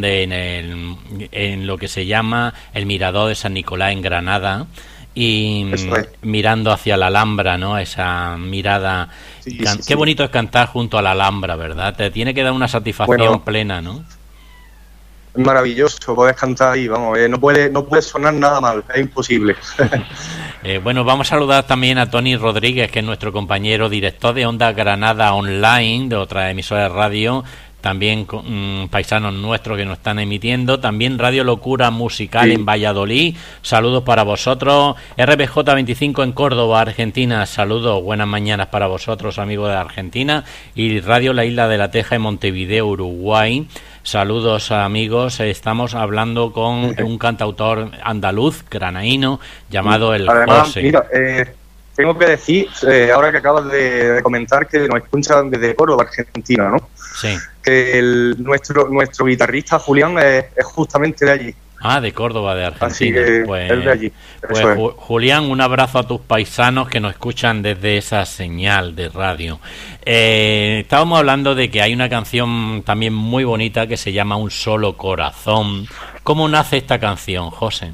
Speaker 1: en lo que se llama el Mirador de San Nicolás en Granada, y mirando hacia la Alhambra, ¿no? Esa mirada. Sí, qué bonito es cantar junto a la Alhambra, ¿verdad? Te tiene que dar una satisfacción plena, ¿no?
Speaker 4: Es maravilloso, puedes cantar ahí, vamos, no puede sonar nada mal, es imposible.
Speaker 1: Bueno, vamos a saludar también a Tony Rodríguez, que es nuestro compañero director de Onda Granada Online, de otra emisora de radio, también paisanos nuestros que nos están emitiendo, también Radio Locura Musical en Valladolid, saludos para vosotros, RBJ 25 en Córdoba, Argentina, saludos, buenas mañanas para vosotros, amigos de Argentina, y Radio La Isla de la Teja en Montevideo, Uruguay. Saludos, amigos. Estamos hablando con un cantautor andaluz, granaíno, llamado El José.
Speaker 4: Mira, tengo que decir, ahora que acabas de comentar, que nos escuchan desde Córdoba, Argentina, ¿no?
Speaker 1: Sí.
Speaker 4: Que nuestro guitarrista Julián es justamente de allí.
Speaker 1: Ah, de Córdoba, de Argentina.
Speaker 4: Así que
Speaker 1: pues,
Speaker 4: es de allí.
Speaker 1: Pues Julián, un abrazo a tus paisanos que nos escuchan desde esa señal de radio. Estábamos hablando de que hay una canción también muy bonita que se llama Un Solo Corazón. ¿Cómo nace esta canción, José?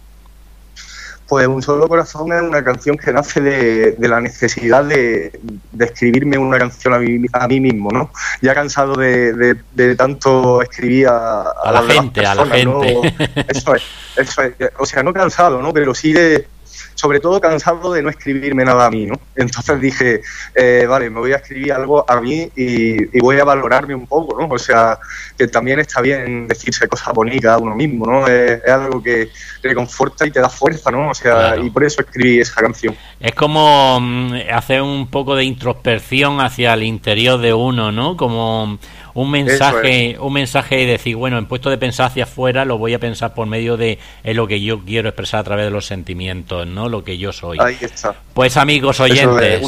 Speaker 4: Pues Un Solo Corazón es una canción que nace de la necesidad de escribirme una canción a mí mismo, ¿no? Ya cansado de tanto escribir a
Speaker 1: la gente, personas,
Speaker 4: ¿no? Eso es. O sea, no cansado, ¿no? Pero sí sobre todo cansado de no escribirme nada a mí, ¿no? Entonces dije, vale, me voy a escribir algo a mí y voy a valorarme un poco, ¿no? O sea, que también está bien decirse cosas bonitas a uno mismo, ¿no? Es algo que te conforta y te da fuerza, ¿no? O sea, claro. Y por eso escribí esa canción.
Speaker 1: Es como hacer un poco de introspección hacia el interior de uno, ¿no? Como un mensaje y decir, bueno, en puesto de pensar hacia afuera, lo voy a pensar por medio de lo que yo quiero expresar a través de los sentimientos, ¿no? Lo que yo soy.
Speaker 4: Ahí está.
Speaker 1: Pues amigos oyentes,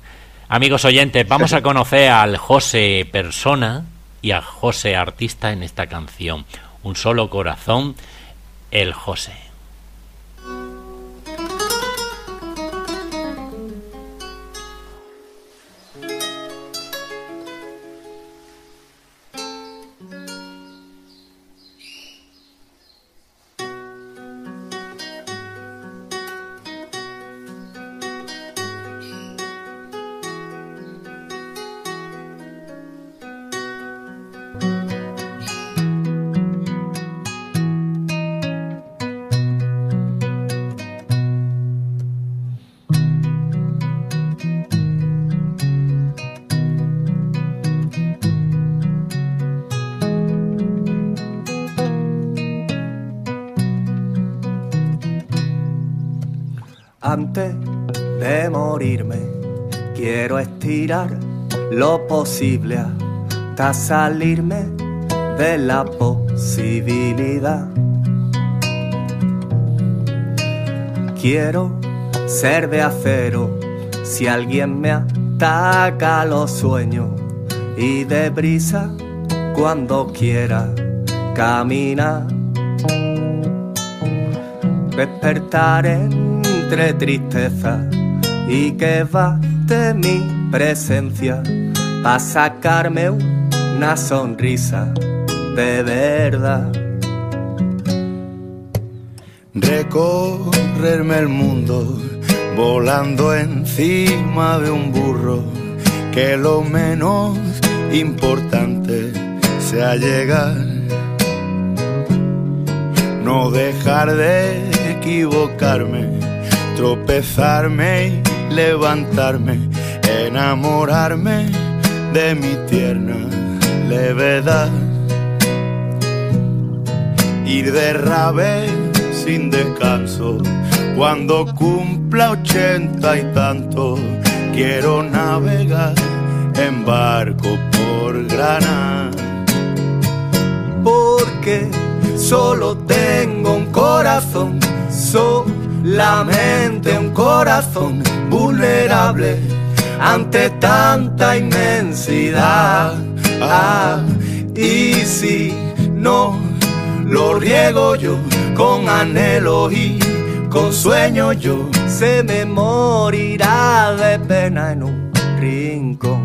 Speaker 1: vamos a conocer al José persona y al José artista en esta canción. Un Solo Corazón, el José.
Speaker 3: Antes de morirme, quiero estirar lo posible hasta salirme de la posibilidad. Quiero ser de acero si alguien me ataca los sueños, y de brisa cuando quiera caminar. Despertar entre tristeza y que va de mi presencia pa' sacarme una sonrisa de verdad.
Speaker 5: Recorrerme el mundo volando encima de un burro, que lo menos importante sea llegar. No dejar de equivocarme, tropezarme y levantarme, enamorarme de mi tierna levedad. Ir de rave sin descanso, cuando cumpla 80 y tanto, quiero navegar en barco por Granada.
Speaker 3: porque solo tengo un corazón, solamente un corazón vulnerable ante tanta inmensidad. Y si no lo riego yo con anhelo y con sueño, yo se me morirá de pena en un rincón.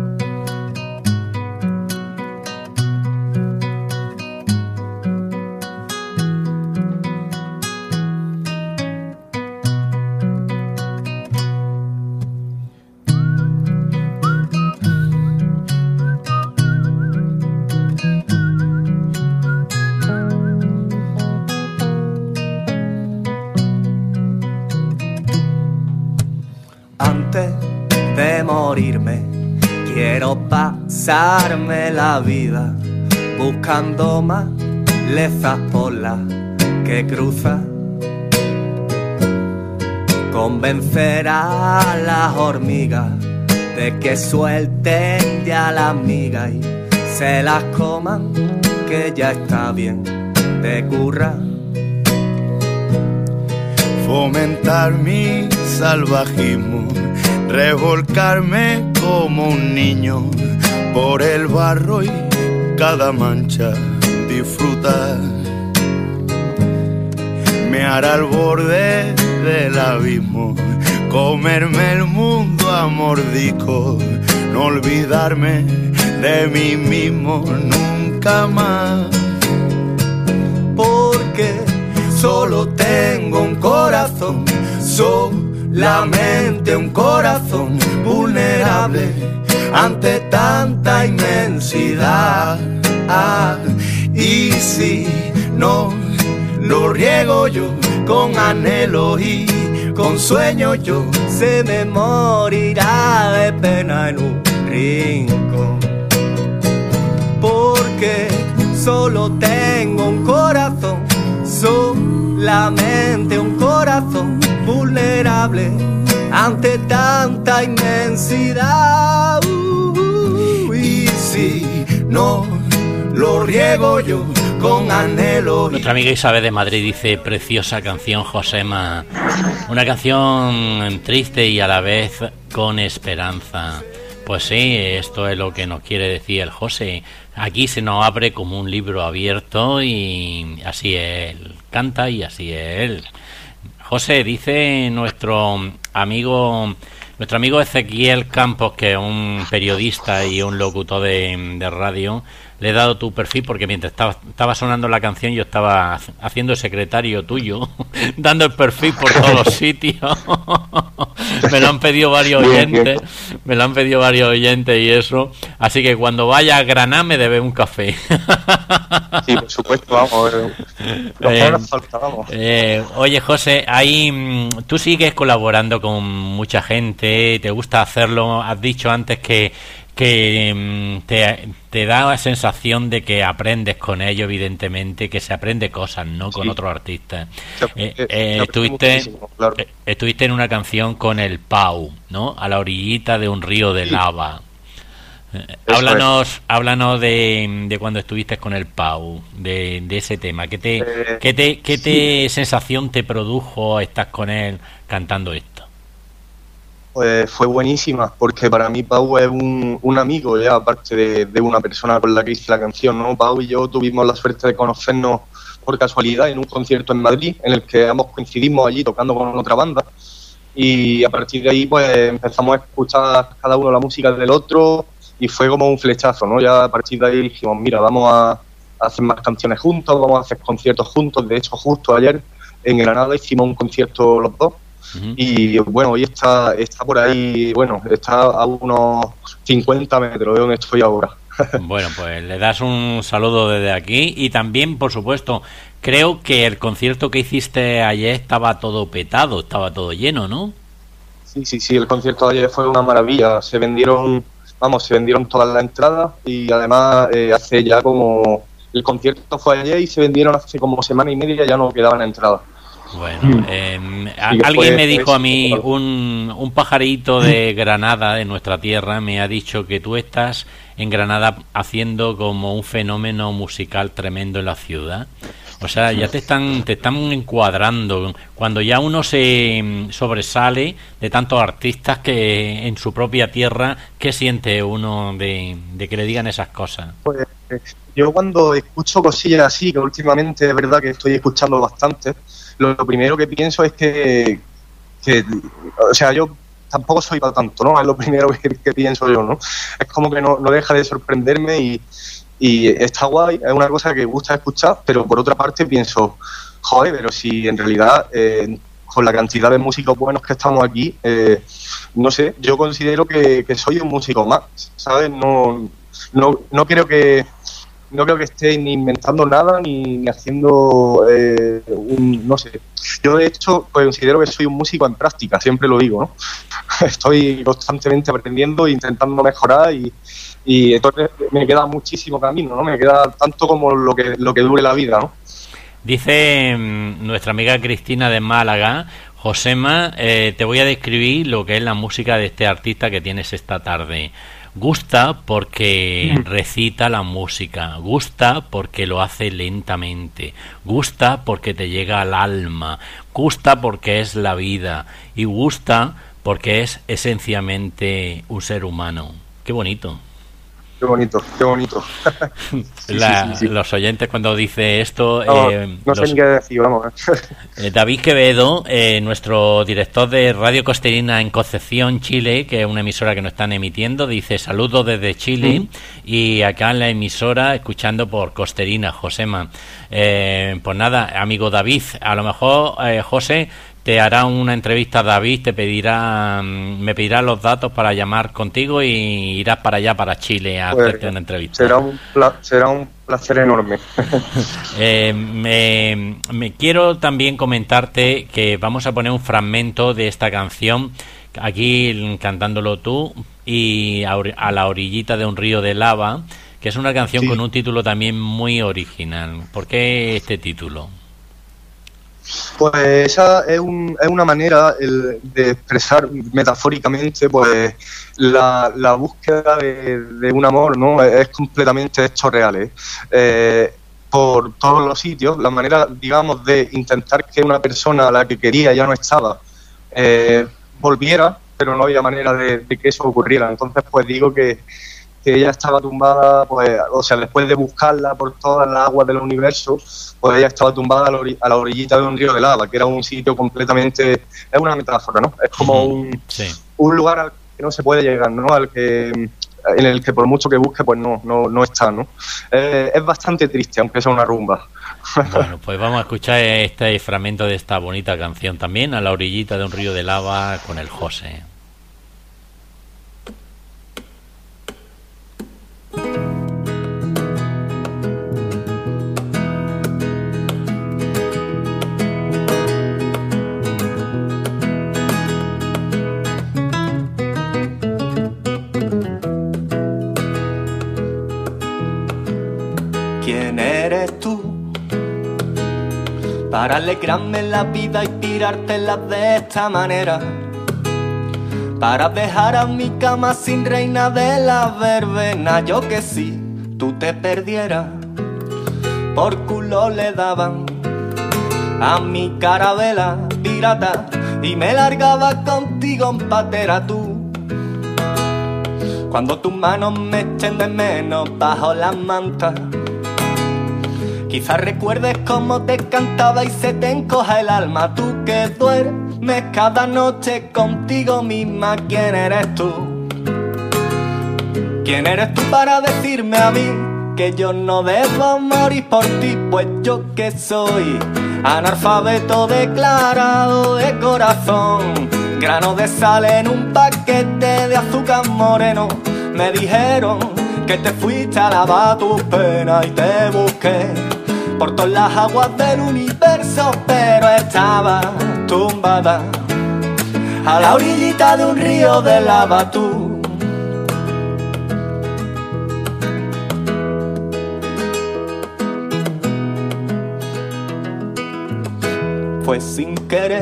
Speaker 3: Antes de morirme, quiero pasarme la vida buscando malezas por las que cruza, convencer a las hormigas de que suelten ya las migas y se las coman, que ya está bien de curra.
Speaker 5: Fomentar mi salvajismo, revolcarme como un niño por el barro y cada mancha disfrutar. Me hará al borde del abismo, comerme el mundo a mordiscos, no olvidarme de mí mismo nunca más. Porque solo tengo un corazón, solamente un corazón vulnerable ante tanta inmensidad. Y si no lo riego yo con anhelo y con sueño, yo se me morirá de pena en un rincón. Porque solo tengo un corazón, solamente un corazón vulnerable ante tanta inmensidad. Y si no lo riego yo con anhelo.
Speaker 1: Nuestra amiga Isabel de Madrid dice: preciosa canción, Josema, una canción triste y a la vez con esperanza. Pues sí, esto es lo que nos quiere decir el José. Aquí se nos abre como un libro abierto y así él canta y así es él. José, dice nuestro amigo Ezequiel Campos, que es un periodista y un locutor de radio, le he dado tu perfil porque mientras estaba sonando la canción yo estaba haciendo secretario tuyo, dando el perfil por todos los sitios. Me lo han pedido varios oyentes y eso. Así que cuando vaya a Granada me debe un café.
Speaker 4: Sí, por supuesto, vamos.
Speaker 1: Oye, José, ahí tú sigues colaborando con mucha gente, te gusta hacerlo. Has dicho antes que te da la sensación de que aprendes con ellos, evidentemente, que se aprende cosas, ¿no? Con otros artistas. Estuviste en una canción con el Pau, ¿no? A la orillita de un río de lava. Háblanos de cuando estuviste con el Pau, de ese tema. ¿Qué sensación te produjo estar con él cantando esto?
Speaker 4: Pues fue buenísima, porque para mí Pau es un amigo, ya aparte de una persona con la que hice la canción, ¿no? Pau y yo tuvimos la suerte de conocernos por casualidad en un concierto en Madrid, en el que ambos coincidimos allí tocando con otra banda, y a partir de ahí pues empezamos a escuchar cada uno la música del otro, y fue como un flechazo, ¿no? Ya a partir de ahí dijimos, mira, vamos a hacer más canciones juntos, vamos a hacer conciertos juntos. De hecho, justo ayer en Granada hicimos un concierto los dos. Uh-huh. Y bueno, hoy está por ahí, bueno, está a unos 50 metros de donde estoy ahora.
Speaker 1: Bueno, pues le das un saludo desde aquí. Y también, por supuesto, creo que el concierto que hiciste ayer estaba todo petado, estaba todo lleno, ¿no?
Speaker 4: Sí, el concierto de ayer fue una maravilla. Se vendieron todas las entradas, y además hace ya como... El concierto fue ayer y se vendieron hace como semana y media, ya no quedaban entradas.
Speaker 1: Bueno, alguien me dijo a mí, un pajarito de Granada, de nuestra tierra, me ha dicho que tú estás en Granada haciendo como un fenómeno musical tremendo en la ciudad. O sea, ya te están encuadrando. Cuando ya uno se sobresale de tantos artistas que en su propia tierra, ¿qué siente uno de que le digan esas cosas?
Speaker 4: Pues yo cuando escucho cosillas así, que últimamente es verdad que estoy escuchando bastante, lo primero que pienso es que o sea, yo tampoco soy para tanto, ¿no? Es lo primero que pienso yo, ¿no? Es como que no deja de sorprenderme y está guay, es una cosa que gusta escuchar, pero por otra parte pienso, joder, pero si en realidad con la cantidad de músicos buenos que estamos aquí, no sé, yo considero que soy un músico más, ¿sabes? No creo que esté ni inventando nada ni haciendo no sé. Yo de hecho considero que soy un músico en práctica, siempre lo digo, ¿no? Estoy constantemente aprendiendo e intentando mejorar y entonces me queda muchísimo camino, ¿no? Me queda tanto como lo que dure la vida, ¿no?
Speaker 1: Dice nuestra amiga Cristina de Málaga, Josema, te voy a describir lo que es la música de este artista que tienes esta tarde. Gusta porque recita la música, gusta porque lo hace lentamente, gusta porque te llega al alma, gusta porque es la vida y gusta porque es esencialmente un ser humano. Qué bonito.
Speaker 4: Qué bonito, qué bonito. Sí.
Speaker 1: Los oyentes cuando dice esto...
Speaker 4: no sé ni qué decir, vamos.
Speaker 1: David Quevedo, nuestro director de Radio Costerina en Concepción, Chile, que es una emisora que nos están emitiendo, dice saludos desde Chile y acá en la emisora escuchando por Costerina, Josema. Pues nada, amigo David, a lo mejor José te hará una entrevista. David me pedirá los datos para llamar contigo y irás para allá, para Chile, a hacerte una entrevista.
Speaker 4: Será un placer enorme.
Speaker 1: Me quiero también comentarte que vamos a poner un fragmento de esta canción aquí cantándolo tú y a la orillita de un río de lava, que es una canción con un título también muy original. ¿Por qué este título?
Speaker 4: Pues esa es una manera de expresar metafóricamente pues la búsqueda de un amor, ¿no? Es completamente hechos reales. Por todos los sitios, la manera, digamos, de intentar que una persona a la que quería ya no estaba, volviera, pero no había manera de que eso ocurriera. Entonces, pues digo que ella estaba tumbada, pues, o sea, después de buscarla por todas las aguas del universo, pues ella estaba tumbada a la orillita de un río de lava, que era un sitio completamente, es una metáfora, ¿no? Es como un lugar al que no se puede llegar, ¿no? En el que por mucho que busque, pues no está, ¿no? Es bastante triste, aunque sea una rumba.
Speaker 1: Bueno, pues vamos a escuchar este fragmento de esta bonita canción también, a la orillita de un río de lava, con el José.
Speaker 3: ¿Quién eres tú? Para alegrarme la vida y tirártela de esta manera, para dejar a mi cama sin reina de la verbena. Yo que si tú te perdieras, por culo le daban a mi carabela pirata y me largaba contigo en patera tú. Cuando tus manos me echen de menos bajo las mantas, quizás recuerdes cómo te cantaba y se te encoja el alma. Tú que duermes cada noche contigo misma, ¿quién eres tú? ¿Quién eres tú para decirme a mí que yo no debo morir por ti? Pues yo que soy analfabeto declarado de corazón, grano de sal en un paquete de azúcar moreno. Me dijeron que te fuiste a lavar tus penas y te busqué por todas las aguas del universo, pero estaba tumbada a la orillita de un río de lava tú. fue sin querer.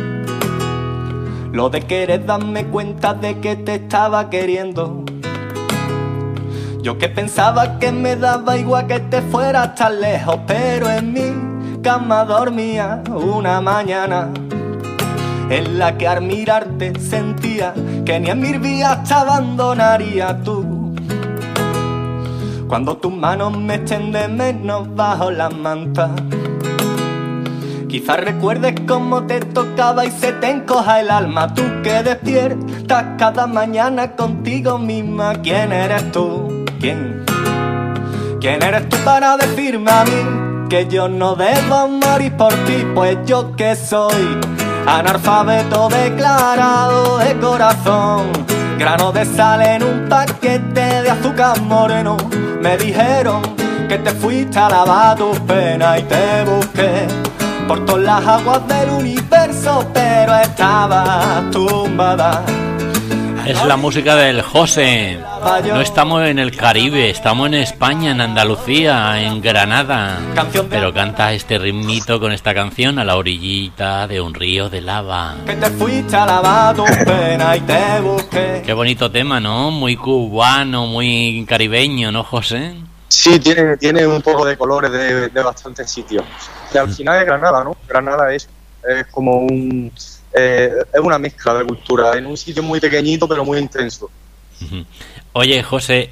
Speaker 3: Lo de querer darme cuenta de que te estaba queriendo. Yo que pensaba que me daba igual que te fueras tan lejos, pero en mi cama dormía una mañana en la que al mirarte sentía que ni en mis días te abandonaría tú. Cuando tus manos me echen de menos bajo la manta, quizás recuerdes cómo te tocaba y se te encoja el alma. Tú que despiertas cada mañana contigo misma. ¿Quién eres tú? ¿Quién eres tú para decirme a mí que yo no debo morir por ti? Pues yo que soy analfabeto declarado de corazón, grano de sal en un paquete de azúcar moreno. Me dijeron que te fuiste a lavar tus penas y te busqué por todas las aguas del universo, pero estaba tumbada.
Speaker 1: Es la música del José. No estamos en el Caribe, estamos en España, en Andalucía, en Granada. Pero canta este ritmito con esta canción a la orillita de un río de lava.
Speaker 3: Que te fuiste a lavar tus penas y te busqué.
Speaker 1: Qué bonito tema, ¿no? Muy cubano, muy caribeño, ¿no, José?
Speaker 4: Sí, tiene un poco de colores de bastantes sitios. Y al final es Granada, ¿no? Granada es como es una mezcla de cultura, en un sitio muy pequeñito pero muy intenso.
Speaker 1: Oye, José,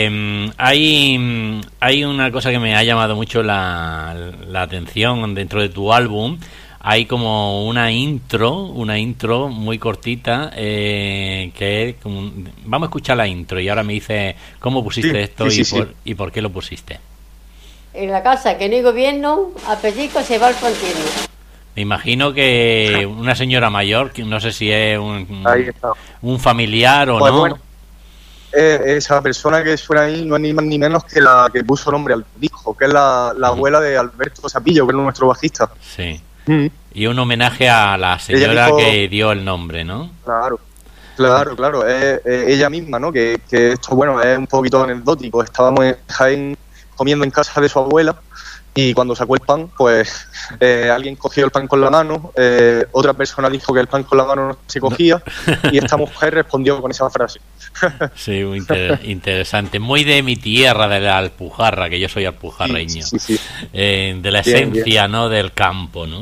Speaker 1: hay una cosa que me ha llamado mucho la atención dentro de tu álbum. Hay como una intro muy cortita, que es como, vamos a escuchar la intro y ahora me dice cómo pusiste esto y por qué lo pusiste.
Speaker 7: En la casa que no hay gobierno, a pellico se va al infierno.
Speaker 1: Me imagino que una señora mayor, que no sé si es un familiar o
Speaker 4: pues
Speaker 1: no.
Speaker 4: Bueno, esa persona que suena ahí no es ni más ni menos que la que puso nombre al disco, que es la abuela de Alberto Sapillo, que es nuestro bajista.
Speaker 1: Sí. Y un homenaje a la señora que dio el nombre, ¿no?
Speaker 4: Claro. Ella misma, ¿no? Que esto, bueno, es un poquito anecdótico. Estábamos en Jaén comiendo en casa de su abuela y cuando sacó el pan, pues alguien cogió el pan con la mano, otra persona dijo que el pan con la mano no se cogía y esta mujer respondió con esa frase.
Speaker 1: Sí, muy interesante. Muy de mi tierra, de la Alpujarra, que yo soy alpujarreño.
Speaker 4: Sí.
Speaker 1: De la esencia, bien. ¿No? Del campo, ¿no?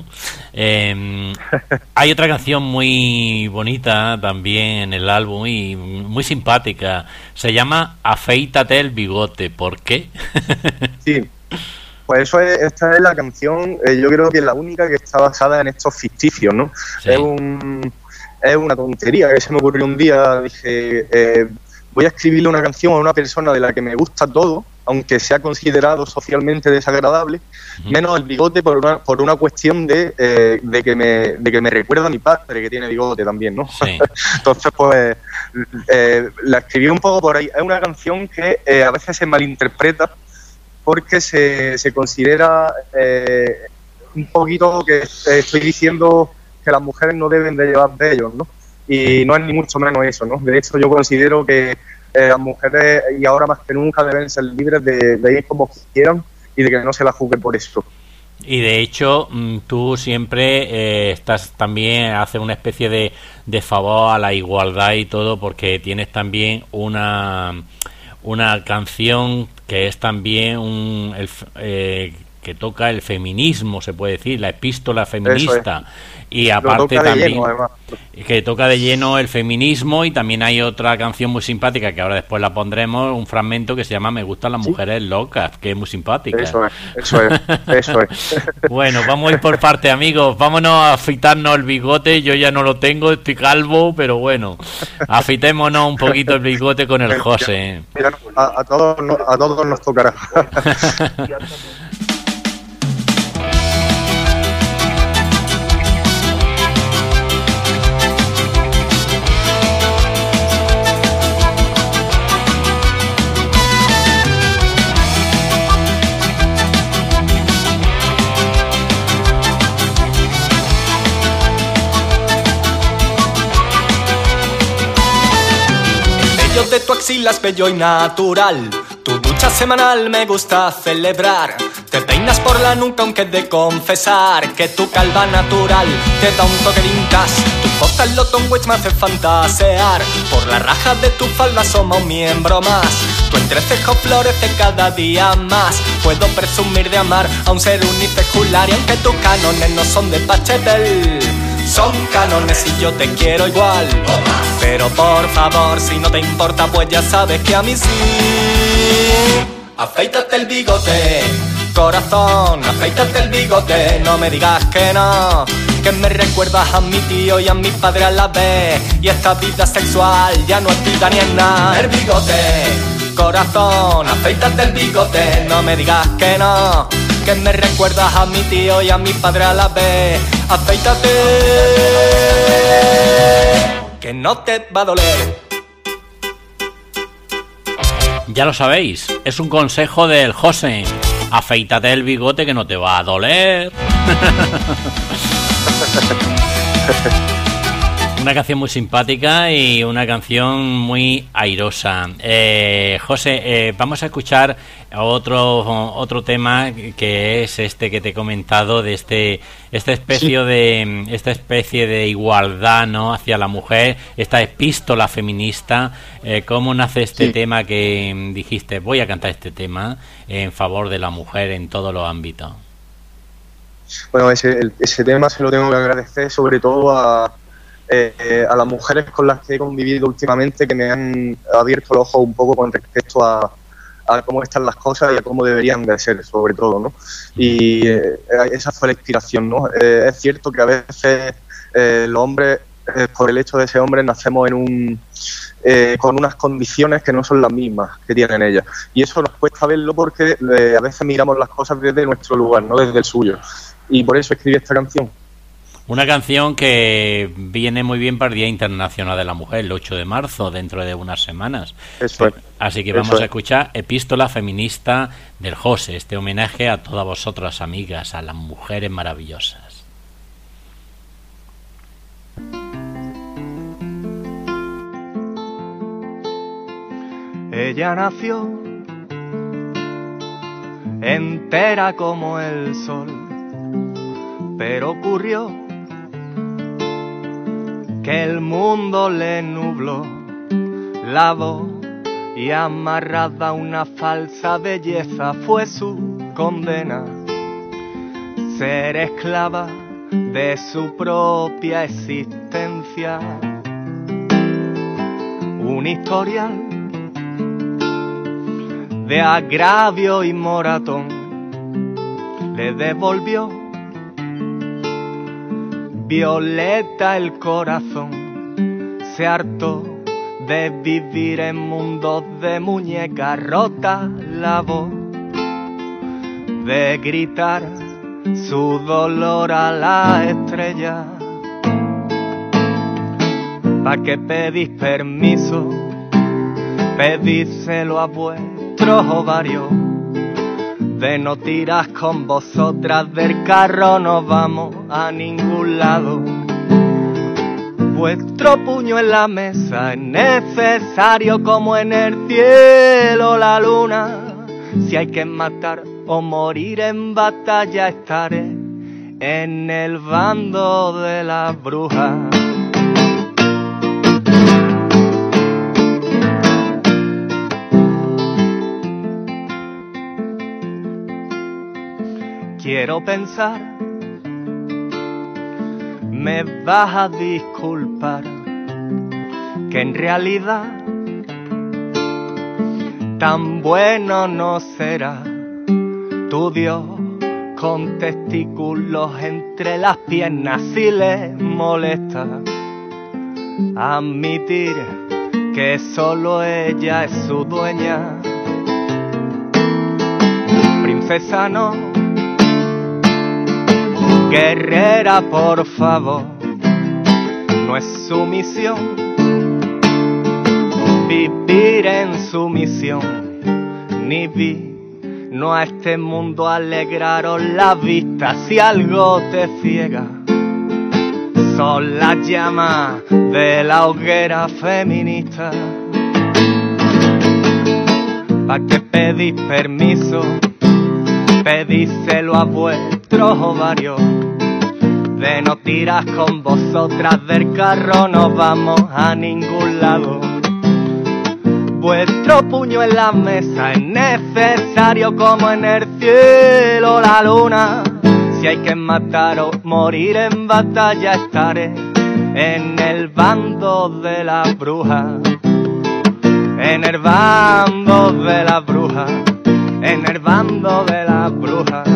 Speaker 1: Hay otra canción muy bonita también en el álbum y muy simpática. Se llama Afeítate el bigote. ¿Por qué?
Speaker 4: Sí. Pues esta es la canción, yo creo que es la única que está basada en estos ficticios, ¿no? Sí. Es una tontería que se me ocurrió un día. Dije, voy a escribirle una canción a una persona de la que me gusta todo, aunque sea considerado socialmente desagradable, menos el bigote por una cuestión de que me recuerda a mi padre, que tiene bigote también, ¿no? Sí. Entonces, pues, la escribí un poco por ahí. Es una canción que a veces se malinterpreta porque se considera un poquito que estoy diciendo que las mujeres no deben de llevar vellos, ¿no? Y no es ni mucho menos eso, ¿no? De hecho, yo considero que las mujeres, y ahora más que nunca, deben ser libres de ir como quieran y de que no se las juzgue por eso.
Speaker 1: Y de hecho, tú siempre estás también, haces una especie de favor a la igualdad y todo, porque tienes también una canción que es también que toca el feminismo, se puede decir, la epístola feminista. Y aparte también que toca de lleno el feminismo. Y también hay otra canción muy simpática que ahora después la pondremos, un fragmento que se llama Me gustan las mujeres locas, que es muy simpática.
Speaker 4: Eso es.
Speaker 1: Bueno, vamos a ir por parte, amigos. Vámonos a afeitarnos el bigote. Yo ya no lo tengo, estoy calvo, pero bueno, afeitémonos un poquito el bigote con el José.
Speaker 4: Mira, a todos nos tocará.
Speaker 3: De tu axila es bello y natural. Tu ducha semanal me gusta celebrar. Te peinas peinas por la nuca, aunque he de confesar que tu calva natural te da un toque vintage. Tu foto al Loton Wedge me hace fantasear, por la raja de tu falda somos un miembro más. Tu entrecejo florece cada día más. Puedo presumir de amar a un ser unicejular, y aunque tus cánones no son de Pachetel, son cánones y yo te quiero igual. Pero por favor, si no te importa, pues ya sabes que a mí sí. Afeítate el bigote, corazón, afeítate el bigote. No me digas que no, que me recuerdas a mi tío y a mi padre a la vez. Y esta vida sexual ya no es vida ni es nada. El bigote, corazón, afeítate el bigote. No me digas que no, que me recuerdas a mi tío y a mi padre a la vez. Afeítate, que no te va a doler.
Speaker 1: Ya lo sabéis, es un consejo del José. Afeítate el bigote que no te va a doler. Una canción muy simpática y una canción muy airosa. José, vamos a escuchar otro tema que es este que te he comentado, de esta especie de igualdad, ¿no?, hacia la mujer, esta epístola feminista. ¿Cómo nace este tema que dijiste, voy a cantar este tema en favor de la mujer en todos los ámbitos?
Speaker 4: Bueno, ese tema se lo tengo que agradecer sobre todo a las mujeres con las que he convivido últimamente, que me han abierto los ojos un poco con respecto a cómo están las cosas y a cómo deberían de ser, sobre todo, ¿no? Y esa fue la inspiración, ¿no? Es cierto que a veces los hombres, por el hecho de ser hombres, nacemos con unas condiciones que no son las mismas que tienen ellas, y eso nos cuesta verlo porque a veces miramos las cosas desde nuestro lugar, no desde el suyo, y por eso escribí esta canción.
Speaker 1: Una canción que viene muy bien para el Día Internacional de la Mujer, el 8 de marzo, dentro de unas semanas.
Speaker 4: Eso es.
Speaker 1: Así que vamos a escuchar Epístola Feminista del José, este homenaje a todas vosotras, amigas, a las mujeres maravillosas.
Speaker 3: Ella nació entera como el sol, pero ocurrió que el mundo le nubló la voz, y amarrada a una falsa belleza fue su condena, ser esclava de su propia existencia. Un historial de agravio y moratón le devolvió violeta el corazón. Se hartó de vivir en mundos de muñecas, rota la voz de gritar su dolor a la estrella. ¿Pa' qué pedís permiso? Pedíselo a vuestros ovarios. De no tiras con vosotras del carro no vamos a ningún lado. Vuestro puño en la mesa es necesario como en el cielo la luna. Si hay que matar o morir en batalla, estaré en el bando de las brujas. Quiero pensar, me vas a disculpar, que en realidad tan bueno no será tu Dios con testículos entre las piernas. Si le molesta admitir que solo ella es su dueña. Princesa no, guerrera, por favor, no es su misión vivir en sumisión, ni vino a este mundo a alegraros la vista. Si algo te ciega, son las llamas de la hoguera feminista. ¿Pa' qué pedís permiso? Pedíselo a vuestros ovarios, de no tiras con vosotras del carro, no vamos a ningún lado. Vuestro puño en la mesa es necesario como en el cielo la luna. Si hay que matar o morir en batalla, estaré en el bando de las brujas. En el bando de las brujas, en el bando de las brujas.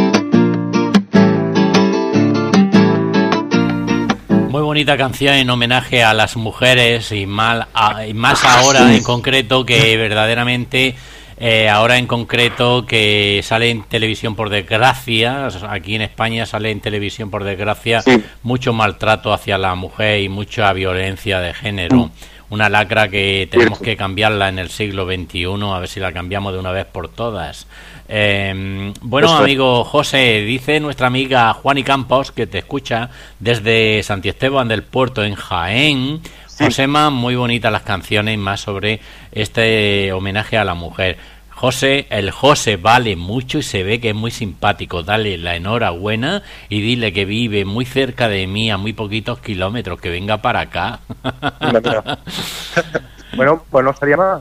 Speaker 1: Muy bonita canción en homenaje a las mujeres y más ahora en concreto, que verdaderamente ahora en concreto que sale en televisión por desgracia, aquí en España sale en televisión por desgracia mucho maltrato hacia la mujer y mucha violencia de género. Una lacra que tenemos que cambiarla en el siglo XXI, a ver si la cambiamos de una vez por todas. Bueno, amigo José, dice nuestra amiga Juani Campos, que te escucha desde Santi Esteban del Puerto en Jaén. Josema, muy bonitas las canciones, más sobre este homenaje a la mujer. José, el José vale mucho y se ve que es muy simpático. Dale la enhorabuena y dile que vive muy cerca de mí, a muy poquitos kilómetros, que venga para acá.
Speaker 4: Bueno, pues no estaría mal.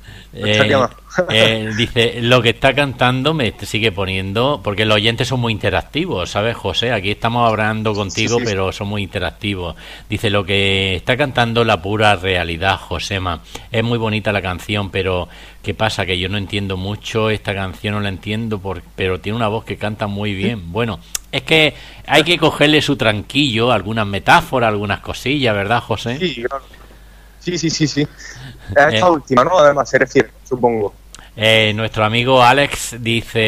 Speaker 1: Dice, lo que está cantando me sigue poniendo, porque los oyentes son muy interactivos, ¿sabes, José? Aquí estamos hablando contigo, pero son muy interactivos. Dice, lo que está cantando la pura realidad, Josema. Es muy bonita la canción, pero ¿qué pasa? Que yo no entiendo mucho esta canción, no la entiendo, pero tiene una voz que canta muy bien. Bueno, es que hay que cogerle su tranquillo, algunas metáforas, algunas cosillas, ¿verdad, José?
Speaker 4: Sí, claro. Sí. A esta última, ¿no? Además, se refiere, supongo.
Speaker 1: Nuestro amigo Alex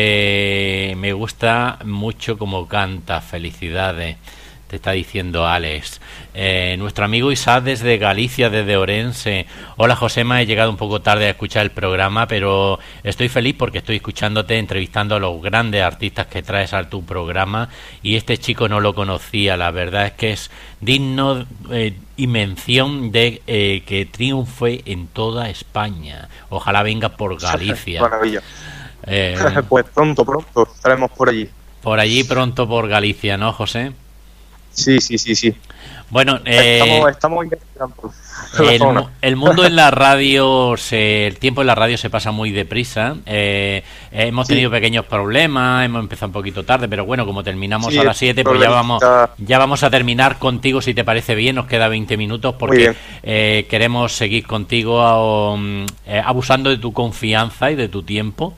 Speaker 1: dice, me gusta mucho como canta, felicidades, te está diciendo Alex. Nuestro amigo Isaac desde Galicia, desde Orense. Hola Josema, he llegado un poco tarde a escuchar el programa, pero estoy feliz porque estoy escuchándote, entrevistando a los grandes artistas que traes a tu programa, y este chico no lo conocía. La verdad es que es digno y mención de que triunfe en toda España. Ojalá venga por Galicia.
Speaker 4: Maravilla. Pues pronto estaremos por allí.
Speaker 1: Por allí pronto por Galicia, ¿no, José?
Speaker 4: Sí.
Speaker 1: Bueno,
Speaker 4: estamos investigando.
Speaker 1: El mundo en la radio, el tiempo en la radio se pasa muy deprisa. Hemos tenido pequeños problemas, hemos empezado un poquito tarde, pero bueno, como terminamos a las 7, pues ya vamos a terminar contigo, si te parece bien. Nos queda 20 minutos porque queremos seguir contigo abusando de tu confianza y de tu tiempo,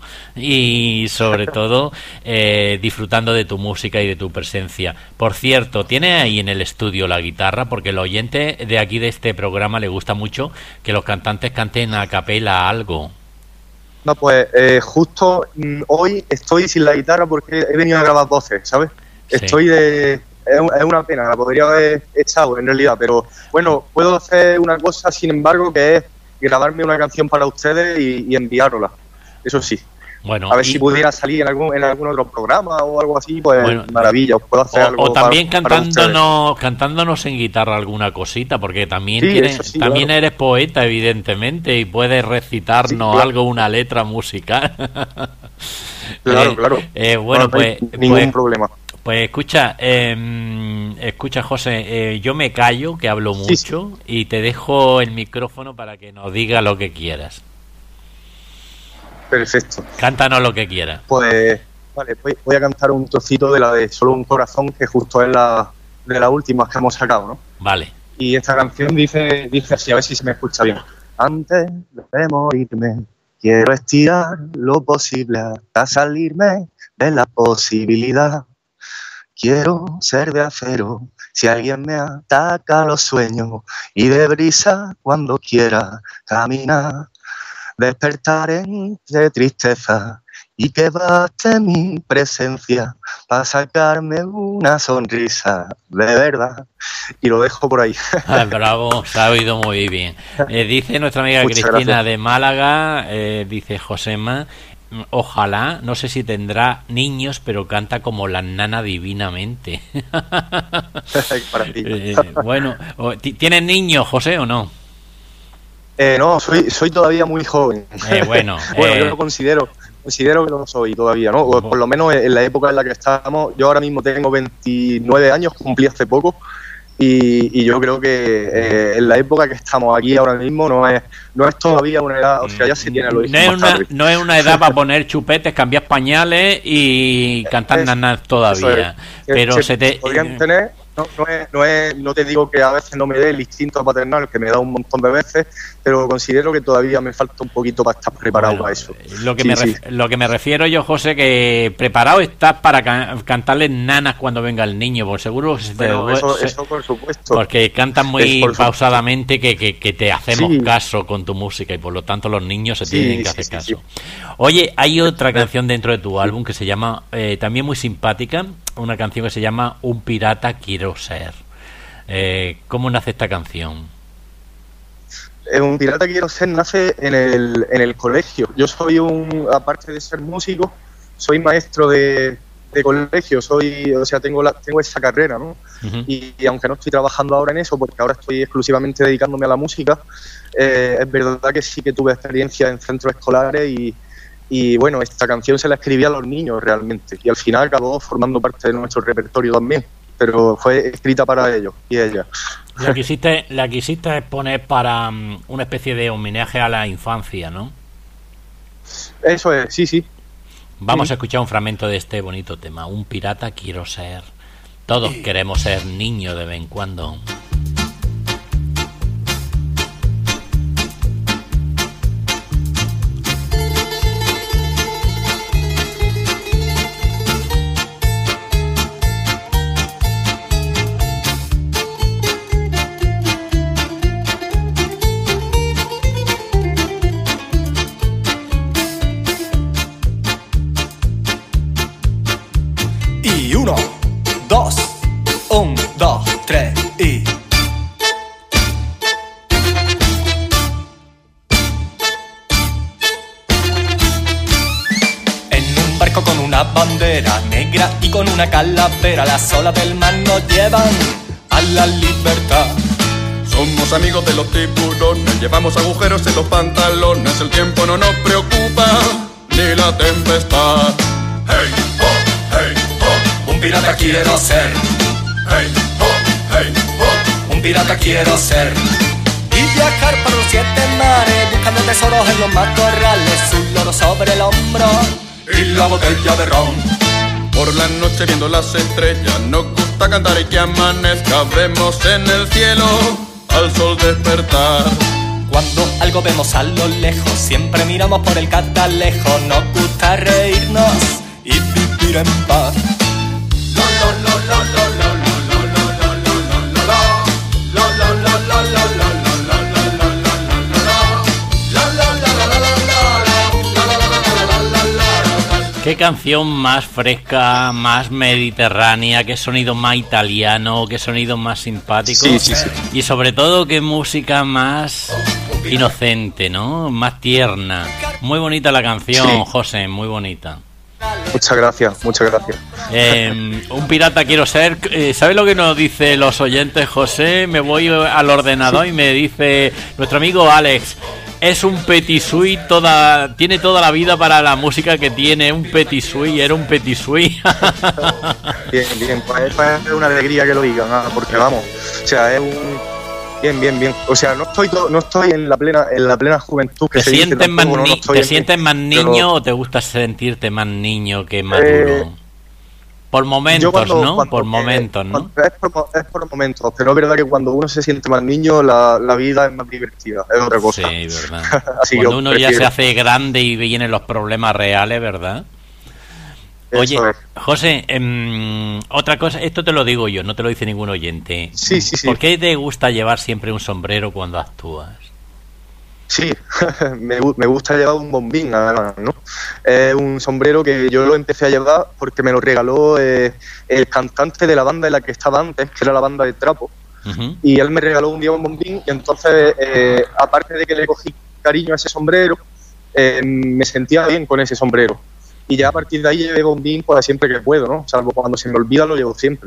Speaker 1: y sobre todo disfrutando de tu música y de tu presencia. Por cierto, ¿tiene ahí en el estudio la guitarra? Porque el oyente de aquí de este programa le gusta mucho que los cantantes canten a capela algo.
Speaker 4: No, pues justo hoy estoy sin la guitarra porque he venido a grabar voces, ¿sabes?
Speaker 1: Sí.
Speaker 4: Es una pena, la podría haber echado en realidad, pero bueno, puedo hacer una cosa, sin embargo, que es grabarme una canción para ustedes y enviárosla. Eso sí.
Speaker 1: Bueno,
Speaker 4: a ver si pudiera salir en algún otro programa o algo así, pues bueno, maravilla, os puedo hacer algo.
Speaker 1: O también cantándonos en guitarra alguna cosita, porque también también eres poeta, evidentemente, y puedes recitarnos algo, una letra musical.
Speaker 4: Claro.
Speaker 1: Bueno,
Speaker 4: no hay ningún problema.
Speaker 1: Pues escucha, José, yo me callo, que hablo mucho, y te dejo el micrófono para que nos diga lo que quieras.
Speaker 4: Perfecto.
Speaker 1: Cántanos lo que quieras.
Speaker 4: Pues, vale, voy a cantar un trocito de la de Solo un corazón, que justo es de las últimas que hemos sacado, ¿no?
Speaker 1: Vale.
Speaker 4: Y esta canción dice así, a ver si se me escucha bien. Antes de morirme, quiero estirar lo posible hasta salirme de la posibilidad. Quiero ser de acero si alguien me ataca los sueños, y de brisa cuando quiera caminar. Despertar entre tristeza y que baste mi presencia para sacarme una sonrisa de verdad. Y lo dejo por ahí.
Speaker 1: Bravo, se ha oído muy bien. Dice nuestra amiga
Speaker 4: Muchas
Speaker 1: Cristina
Speaker 4: gracias.
Speaker 1: de Málaga, dice Josema, ojalá, no sé si tendrá niños, pero canta como la nana divinamente. Bueno, ¿tienes niños, José, o no?
Speaker 4: No, soy todavía muy joven.
Speaker 1: Bueno,
Speaker 4: yo lo considero. considero que lo soy todavía, ¿no? O por lo menos en la época en la que estamos. Yo ahora mismo tengo 29 años, cumplí hace poco, y yo creo que en la época que estamos aquí ahora mismo no es todavía una edad, o sea, ya se tiene lo
Speaker 1: no es una edad para poner chupetes, cambiar pañales y cantar nanas todavía. Pero
Speaker 4: podrían tener. No te digo que a veces no me dé el instinto paternal, que me da un montón de veces, pero considero que todavía me falta un poquito para estar preparado para eso.
Speaker 1: Lo que me refiero yo, José, que preparado estás para cantarle nanas cuando venga el niño, por seguro que
Speaker 4: eso por supuesto.
Speaker 1: Porque cantan muy pausadamente que te hacemos caso con tu música y por lo tanto los niños se tienen que hacer caso. Oye, hay otra canción dentro de tu álbum que se llama, también muy simpática, una canción que se llama Un pirata quiero ser. ¿Cómo nace esta canción?
Speaker 4: Un pirata quiero ser nace en el colegio. Yo soy aparte de ser músico, soy maestro de colegio, tengo esa carrera, ¿no? Uh-huh. Y aunque no estoy trabajando ahora en eso, porque ahora estoy exclusivamente dedicándome a la música, es verdad que sí que tuve experiencia en centros escolares y bueno, esta canción se la escribí a los niños realmente, y al final acabó formando parte de nuestro repertorio también, pero fue escrita para ellos y ella.
Speaker 1: La quisiste poner para una especie de homenaje a la infancia, ¿no?
Speaker 4: Eso es, sí.
Speaker 1: Vamos a escuchar un fragmento de este bonito tema. Un pirata quiero ser. Todos queremos ser niños de vez en cuando.
Speaker 3: Y 1, 2, 1, 2, 3 y... En un barco con una bandera negra y con una calavera, las olas del mar nos llevan a la libertad.
Speaker 8: Somos amigos de los tiburones, llevamos agujeros en los pantalones, el tiempo no nos preocupa, ni la tempestad.
Speaker 3: Hey, oh, hey, oh, un pirata quiero ser. Hey, oh, hey, oh, un pirata quiero ser. Y viajar por los 7 mares, buscando tesoros en los matorrales, un loro sobre el hombro y la botella de ron.
Speaker 8: Por la noche viendo las estrellas, nos gusta cantar y que amanezca, vemos en el cielo al sol despertar.
Speaker 3: Cuando algo vemos a lo lejos, siempre miramos por el catalejo, nos gusta reírnos y vivir en paz.
Speaker 1: Qué canción más fresca, más mediterránea, qué sonido más italiano, qué sonido más simpático.
Speaker 4: Sí.
Speaker 1: Y sobre todo qué música más inocente, ¿no? Más tierna. Muy bonita la canción, sí. José, muy bonita.
Speaker 4: Muchas gracias.
Speaker 1: Un pirata quiero ser. ¿Sabes lo que nos dice los oyentes, José? Me voy al ordenador y me dice nuestro amigo Alex: es un petit suisse, tiene toda la vida para la música que tiene. Un petit suisse, era un petit suisse.
Speaker 4: Bien, pues es una alegría que lo digan, ¿no? Porque vamos, o sea, es un... Bien. O sea, no estoy en la plena juventud que
Speaker 1: ¿Te sientes más niño o te gusta sentirte más niño que maduro? Por momentos, ¿no? Por momentos, ¿no?
Speaker 4: Es por momentos, pero es verdad que cuando uno se siente más niño, la vida es más divertida, es otra cosa.
Speaker 1: Sí, verdad. Cuando uno ya se hace grande y vienen los problemas reales, ¿verdad? Oye, José, otra cosa, esto te lo digo yo, no te lo dice ningún oyente.
Speaker 4: Sí.
Speaker 1: ¿Por qué te gusta llevar siempre un sombrero cuando actúas?
Speaker 4: Sí, me gusta llevar un bombín, además, ¿no? Es un sombrero que yo lo empecé a llevar porque me lo regaló el cantante de la banda en la que estaba antes, que era la banda de Trapo. Uh-huh. Y él me regaló un día un bombín y entonces, aparte de que le cogí cariño a ese sombrero, me sentía bien con ese sombrero. Y ya a partir de ahí llevo bombín pues siempre que puedo, ¿no? Salvo cuando se me olvida lo llevo siempre.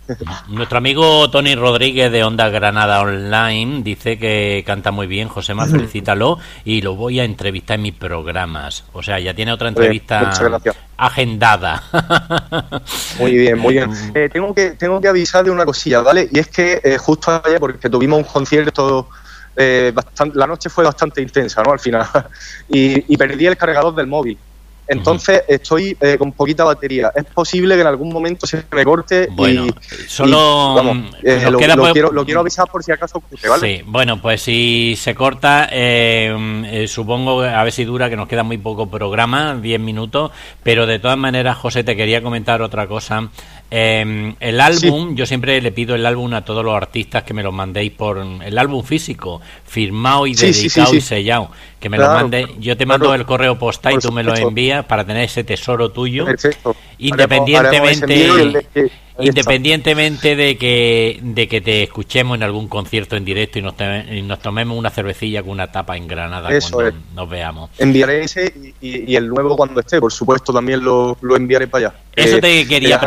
Speaker 1: Nuestro amigo Tony Rodríguez de Onda Granada Online dice que canta muy bien, Josema, felicítalo, y lo voy a entrevistar en mis programas. O sea, ya tiene otra entrevista agendada.
Speaker 4: Muy bien, muy bien. Tengo que avisar de una cosilla, ¿vale? Y es que justo ayer, porque tuvimos un concierto, la noche fue bastante intensa, ¿no? Al final. y perdí el cargador del móvil. Entonces estoy con poquita batería. Es posible que en algún momento se me corte.
Speaker 1: Bueno, solo
Speaker 4: lo quiero avisar por si acaso ocurre, ¿vale?
Speaker 1: Sí, bueno, pues si se corta, supongo, a ver si dura, que nos queda muy poco programa, 10 minutos, pero de todas maneras, José, te quería comentar otra cosa. El álbum, yo siempre le pido el álbum a todos los artistas que me lo mandéis por el álbum físico, firmado y dedicado y sellado, que me lo mandéis. Yo te mando el correo postal y tú me lo envías para tener ese tesoro tuyo.
Speaker 4: Perfecto.
Speaker 1: Independientemente de que te escuchemos en algún concierto en directo y nos tomemos una cervecilla con una tapa en Granada cuando nos veamos.
Speaker 4: Enviaré ese y el nuevo cuando esté, por supuesto, también lo enviaré para allá.
Speaker 1: Eso te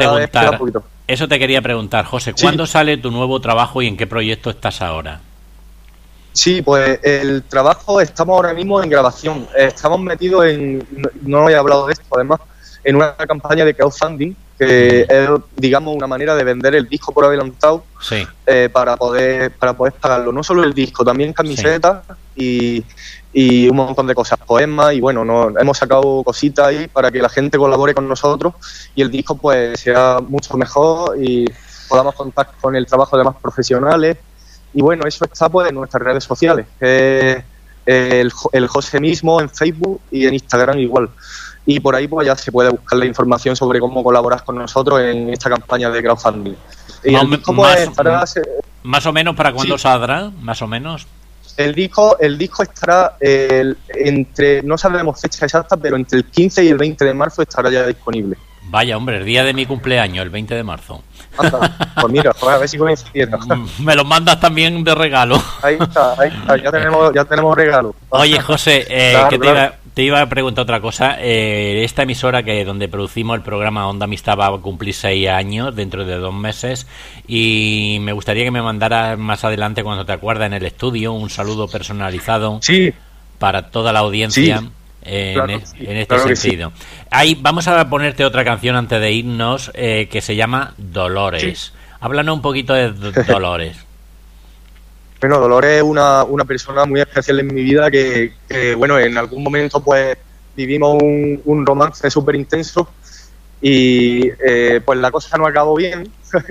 Speaker 1: quería preguntar, José, ¿cuándo sale tu nuevo trabajo y en qué proyecto estás ahora?
Speaker 4: Sí, pues el trabajo, estamos ahora mismo en grabación. Estamos metidos no he hablado de esto, además, en una campaña de crowdfunding, que es, digamos, una manera de vender el disco por adelantado, para poder pagarlo. No solo el disco, también camisetas y un montón de cosas, poemas, y bueno, hemos sacado cositas ahí para que la gente colabore con nosotros y el disco pues sea mucho mejor y podamos contar con el trabajo de más profesionales. Y bueno, eso está pues en nuestras redes sociales, el José mismo en Facebook y en Instagram igual. Y por ahí pues ya se puede buscar la información sobre cómo colaborar con nosotros en esta campaña de crowdfunding. Y el disco pues estará...
Speaker 1: ¿Más o menos para cuándo saldrá? ¿Más o menos?
Speaker 4: El disco estará entre, no sabemos fecha exacta, pero entre el 15 y el 20 de marzo estará ya disponible.
Speaker 1: Vaya, hombre, el día de mi cumpleaños, el 20 de marzo.
Speaker 4: Anda, pues mira, a ver si coincidiera.
Speaker 1: Me los mandas también de regalo.
Speaker 4: Ahí está, ya tenemos regalo.
Speaker 1: Oye, José, te iba a preguntar otra cosa. Esta emisora donde producimos el programa Onda Amistad va a cumplir 6 años dentro de 2 meses y me gustaría que me mandaras más adelante, cuando te acuerdas, en el estudio, un saludo personalizado para toda la audiencia.
Speaker 4: Sí.
Speaker 1: En este sentido. Ahí vamos a ponerte otra canción antes de irnos, que se llama Dolores. Háblanos un poquito de Dolores.
Speaker 4: Bueno, Dolores es una persona muy especial en mi vida que bueno, en algún momento pues vivimos un romance súper intenso y pues la cosa no acabó bien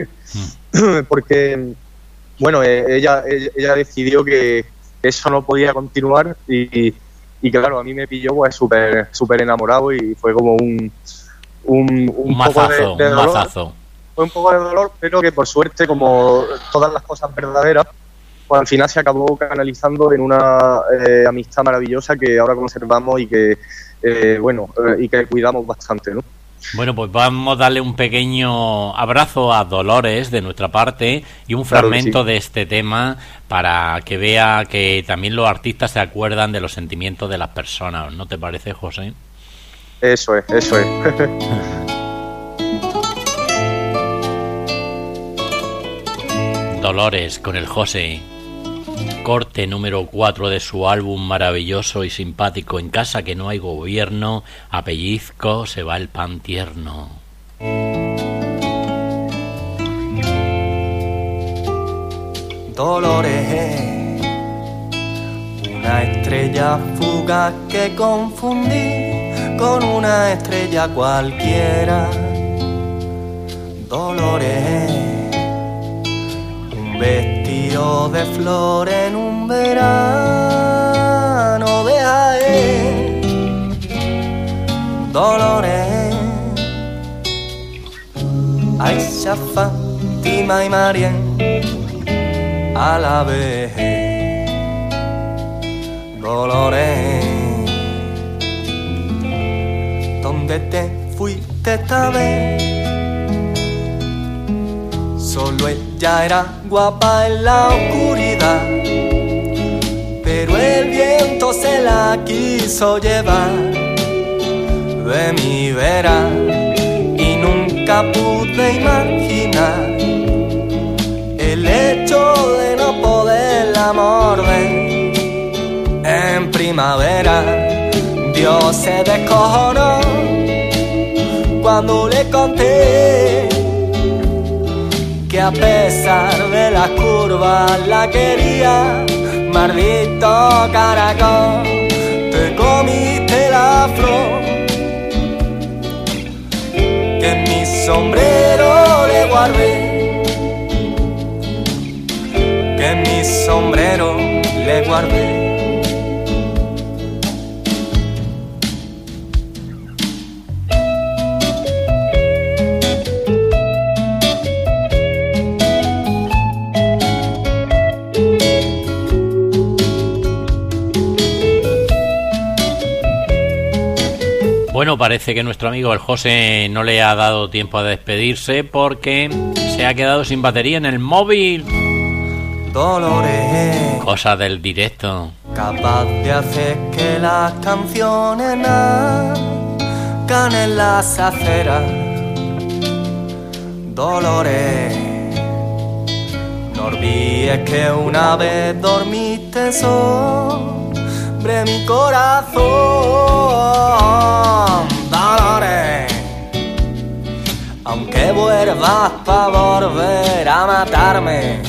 Speaker 4: porque bueno, ella decidió que eso no podía continuar y claro, a mí me pilló pues súper enamorado y fue como un
Speaker 1: mazazo,
Speaker 4: poco de dolor.
Speaker 1: Mazazo.
Speaker 4: Fue un poco de dolor, pero que por suerte, como todas las cosas verdaderas, pues al final se acabó canalizando en una amistad maravillosa que ahora conservamos y que y que cuidamos bastante, ¿no?
Speaker 1: Bueno, pues vamos a darle un pequeño abrazo a Dolores de nuestra parte y un fragmento de este tema para que vea que también los artistas se acuerdan de los sentimientos de las personas. ¿No te parece, José?
Speaker 4: Eso es.
Speaker 1: Dolores con el José. Corte número 4 de su álbum maravilloso y simpático, En casa que no hay gobierno, a pellizco se va el pan tierno.
Speaker 3: Dolores, una estrella fugaz que confundí con una estrella cualquiera. Dolores, un vestido de flor en un verano de Jaén. Dolores, Aisha, Fátima y Marién a la vez. Dolores, ¿dónde te fuiste esta vez? Solo ella era guapa en la oscuridad, pero el viento se la quiso llevar de mi vera y nunca pude imaginar primavera. Dios se descojonó cuando le conté que a pesar de las curvas la quería. Maldito caracol, te comiste la flor que en mi sombrero le guardé, que en mi sombrero le guardé.
Speaker 1: Bueno, parece que nuestro amigo el José no le ha dado tiempo a despedirse porque se ha quedado sin batería en el móvil.
Speaker 3: Dolores,
Speaker 1: cosa del directo,
Speaker 3: capaz de hacer que las canciones nazcan en las aceras. Dolores, no olvides que una vez dormiste sobre mi corazón. Dolores, aunque vuelvas pa' volver a matarme,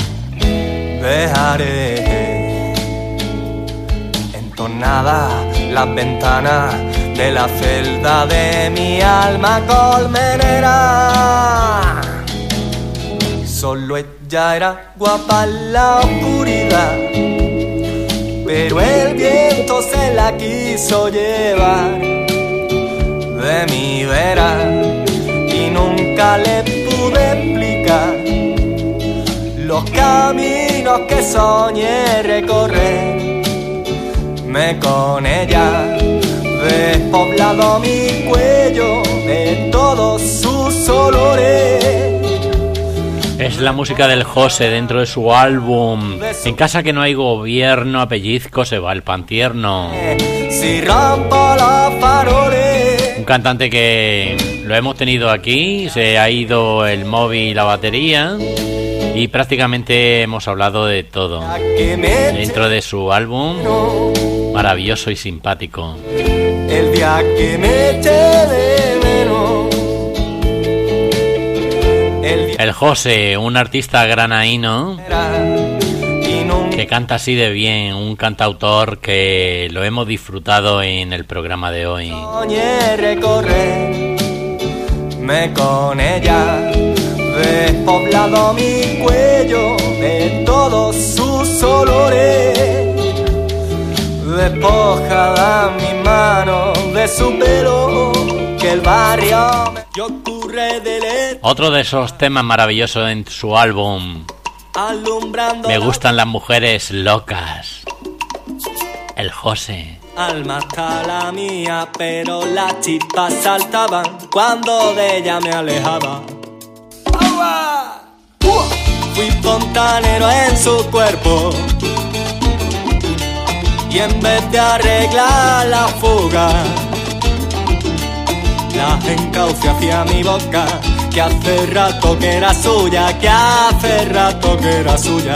Speaker 3: dejaré entonadas las ventanas de la celda de mi alma colmenera. Solo ella era guapa en la oscuridad, pero el viento se la quiso llevar de mi vera y nunca le pude explicar los caminos que soñé recorrer. Me con ella despoblado mi cuello de todos sus olores.
Speaker 1: Es la música del José dentro de su álbum En casa que no hay gobierno, a pellizco se va el pan tierno.
Speaker 3: Si rompo los faroles.
Speaker 1: Un cantante que lo hemos tenido aquí, se ha ido el móvil y la batería y prácticamente hemos hablado de todo dentro de su álbum maravilloso y simpático.
Speaker 3: El día que me eche de menos.
Speaker 1: El José, un artista granaíno que canta así de bien, un cantautor que lo hemos disfrutado en el programa de hoy.
Speaker 3: Soñé recorrer, me con ella, despoblado mi cuello de todos sus olores, despojada mi mano de su pelo, que el barrio me ocurre de
Speaker 1: otro de esos temas maravillosos en su álbum.
Speaker 3: Alumbrando
Speaker 1: Me gustan las mujeres locas. El José.
Speaker 3: Alma está la mía, pero las chispas saltaban cuando de ella me alejaba. Fui fontanero en su cuerpo y en vez de arreglar la fuga, la encauce hacia mi boca, que hace rato que era suya, que hace rato que era suya.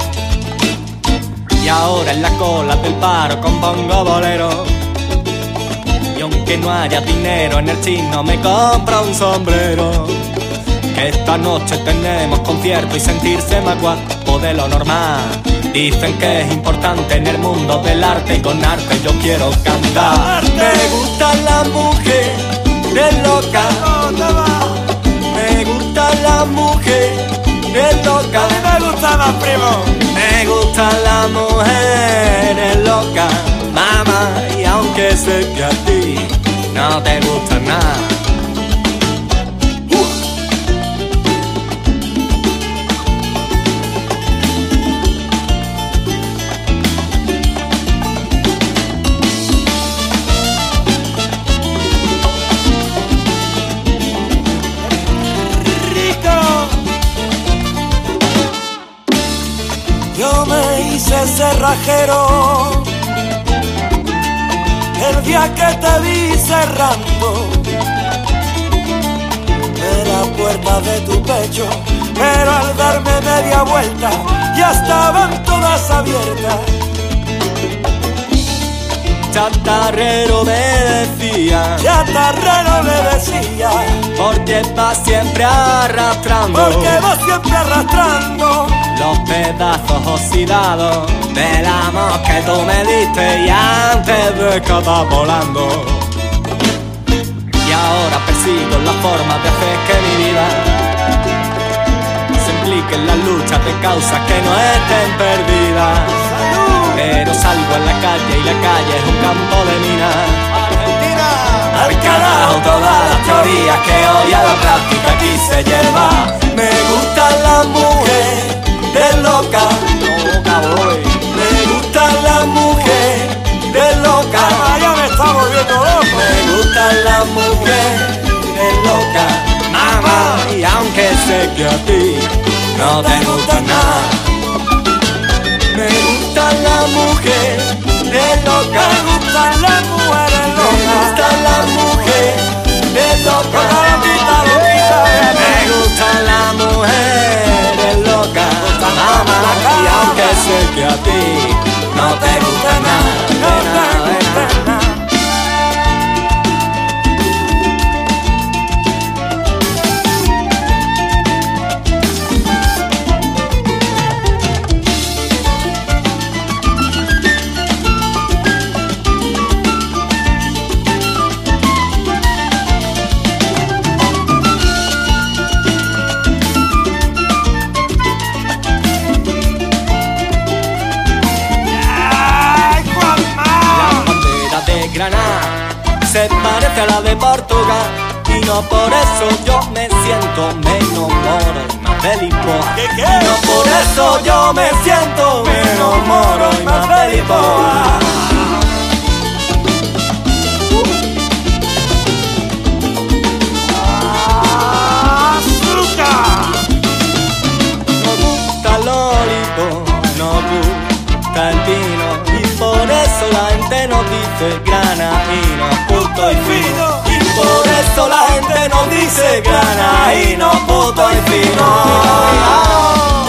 Speaker 3: Y ahora en la cola del paro compongo bolero, y aunque no haya dinero en el chino me compro un sombrero. Que esta noche tenemos concierto y sentirse más guapo de lo normal. Dicen que es importante en el mundo del arte y con arte yo quiero cantar. Me gustan las mujeres locas, me gustan las mujeres locas. A mí me gustan las primos. Me gustan las mujeres locas, mamá, y aunque sé que a ti no te gusta nada.
Speaker 9: Yo me hice cerrajero el día que te vi cerrando de la puerta de tu pecho, pero al darme media vuelta ya estaban todas abiertas.
Speaker 3: chatarrero me decía,
Speaker 9: chatarrero me decía,
Speaker 3: porque vas siempre arrastrando,
Speaker 9: porque vas siempre arrastrando
Speaker 3: los pedazos oxidados del amor que tú me diste y antes de escapar volando. Y ahora persigo las formas de hacer que mi vida se implique en las luchas de causas que no estén perdidas. Pero salgo en la calle y la calle es un campo de minas.
Speaker 9: Argentina,
Speaker 3: al carajo todas las teorías que hoy a la práctica quise llevar. Me gustan las mujeres de loca, me gustan las mujeres de loca,
Speaker 9: ya me está volviendo loco.
Speaker 3: me gustan las mujeres de loca, mamá, y aunque sé que a ti no te gusta nada, me gustan las mujeres de loca,
Speaker 9: Me gustan las mujeres
Speaker 3: me
Speaker 9: locas,
Speaker 3: gustan las mujeres de loca, me gustan las mujeres locas, mamá, y aunque sé que a ti no te gusta nada, de nada, de nada. Se parece a la de Portugal y no por eso yo me siento menos moro y más de Lisboa.
Speaker 9: ¿Qué?
Speaker 3: Y no por eso yo me siento menos moro y más de Lisboa. No gusta el olivo, no gusta el vino y por eso la gente nos dice granadino, puto y fino. Y por eso la gente nos dice granadino, puto y fino.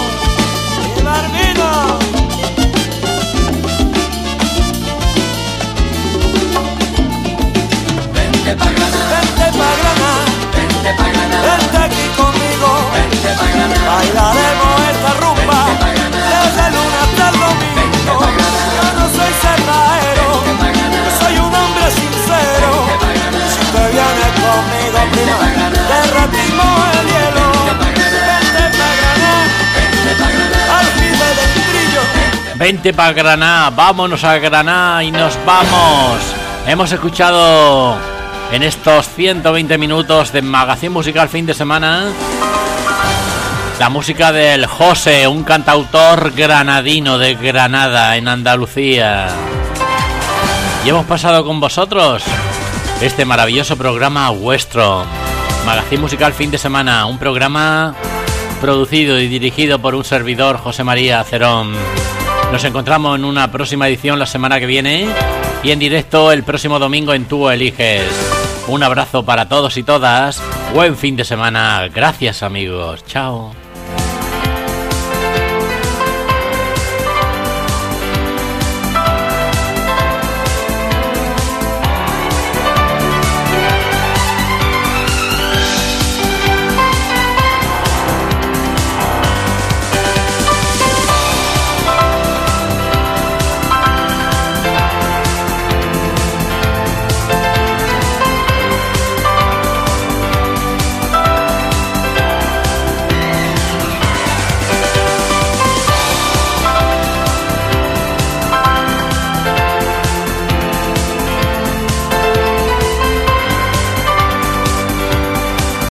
Speaker 3: Vente pa' Granada, vente pa' Granada,
Speaker 9: vente aquí conmigo,
Speaker 3: vente pa' Granada,
Speaker 9: bailaremos esta rumba desde el lunes hasta el domingo. Yo no soy cerrajero, yo soy un hombre sincero. Si te vienes conmigo, prima, derretimos el hielo. Vente pa' Granada, al fin del trillo.
Speaker 1: Vente para Granada, vámonos a Granada y nos vamos. Hemos escuchado en estos 120 minutos de Magazín Musical Fin de Semana la música del José, un cantautor granadino de Granada, en Andalucía. Y hemos pasado con vosotros este maravilloso programa vuestro, Magazín Musical Fin de Semana, un programa producido y dirigido por un servidor, José María Cerón. Nos encontramos en una próxima edición la semana que viene y en directo el próximo domingo en Tú Eliges. Un abrazo para todos y todas. Buen fin de semana. Gracias, amigos. Chao.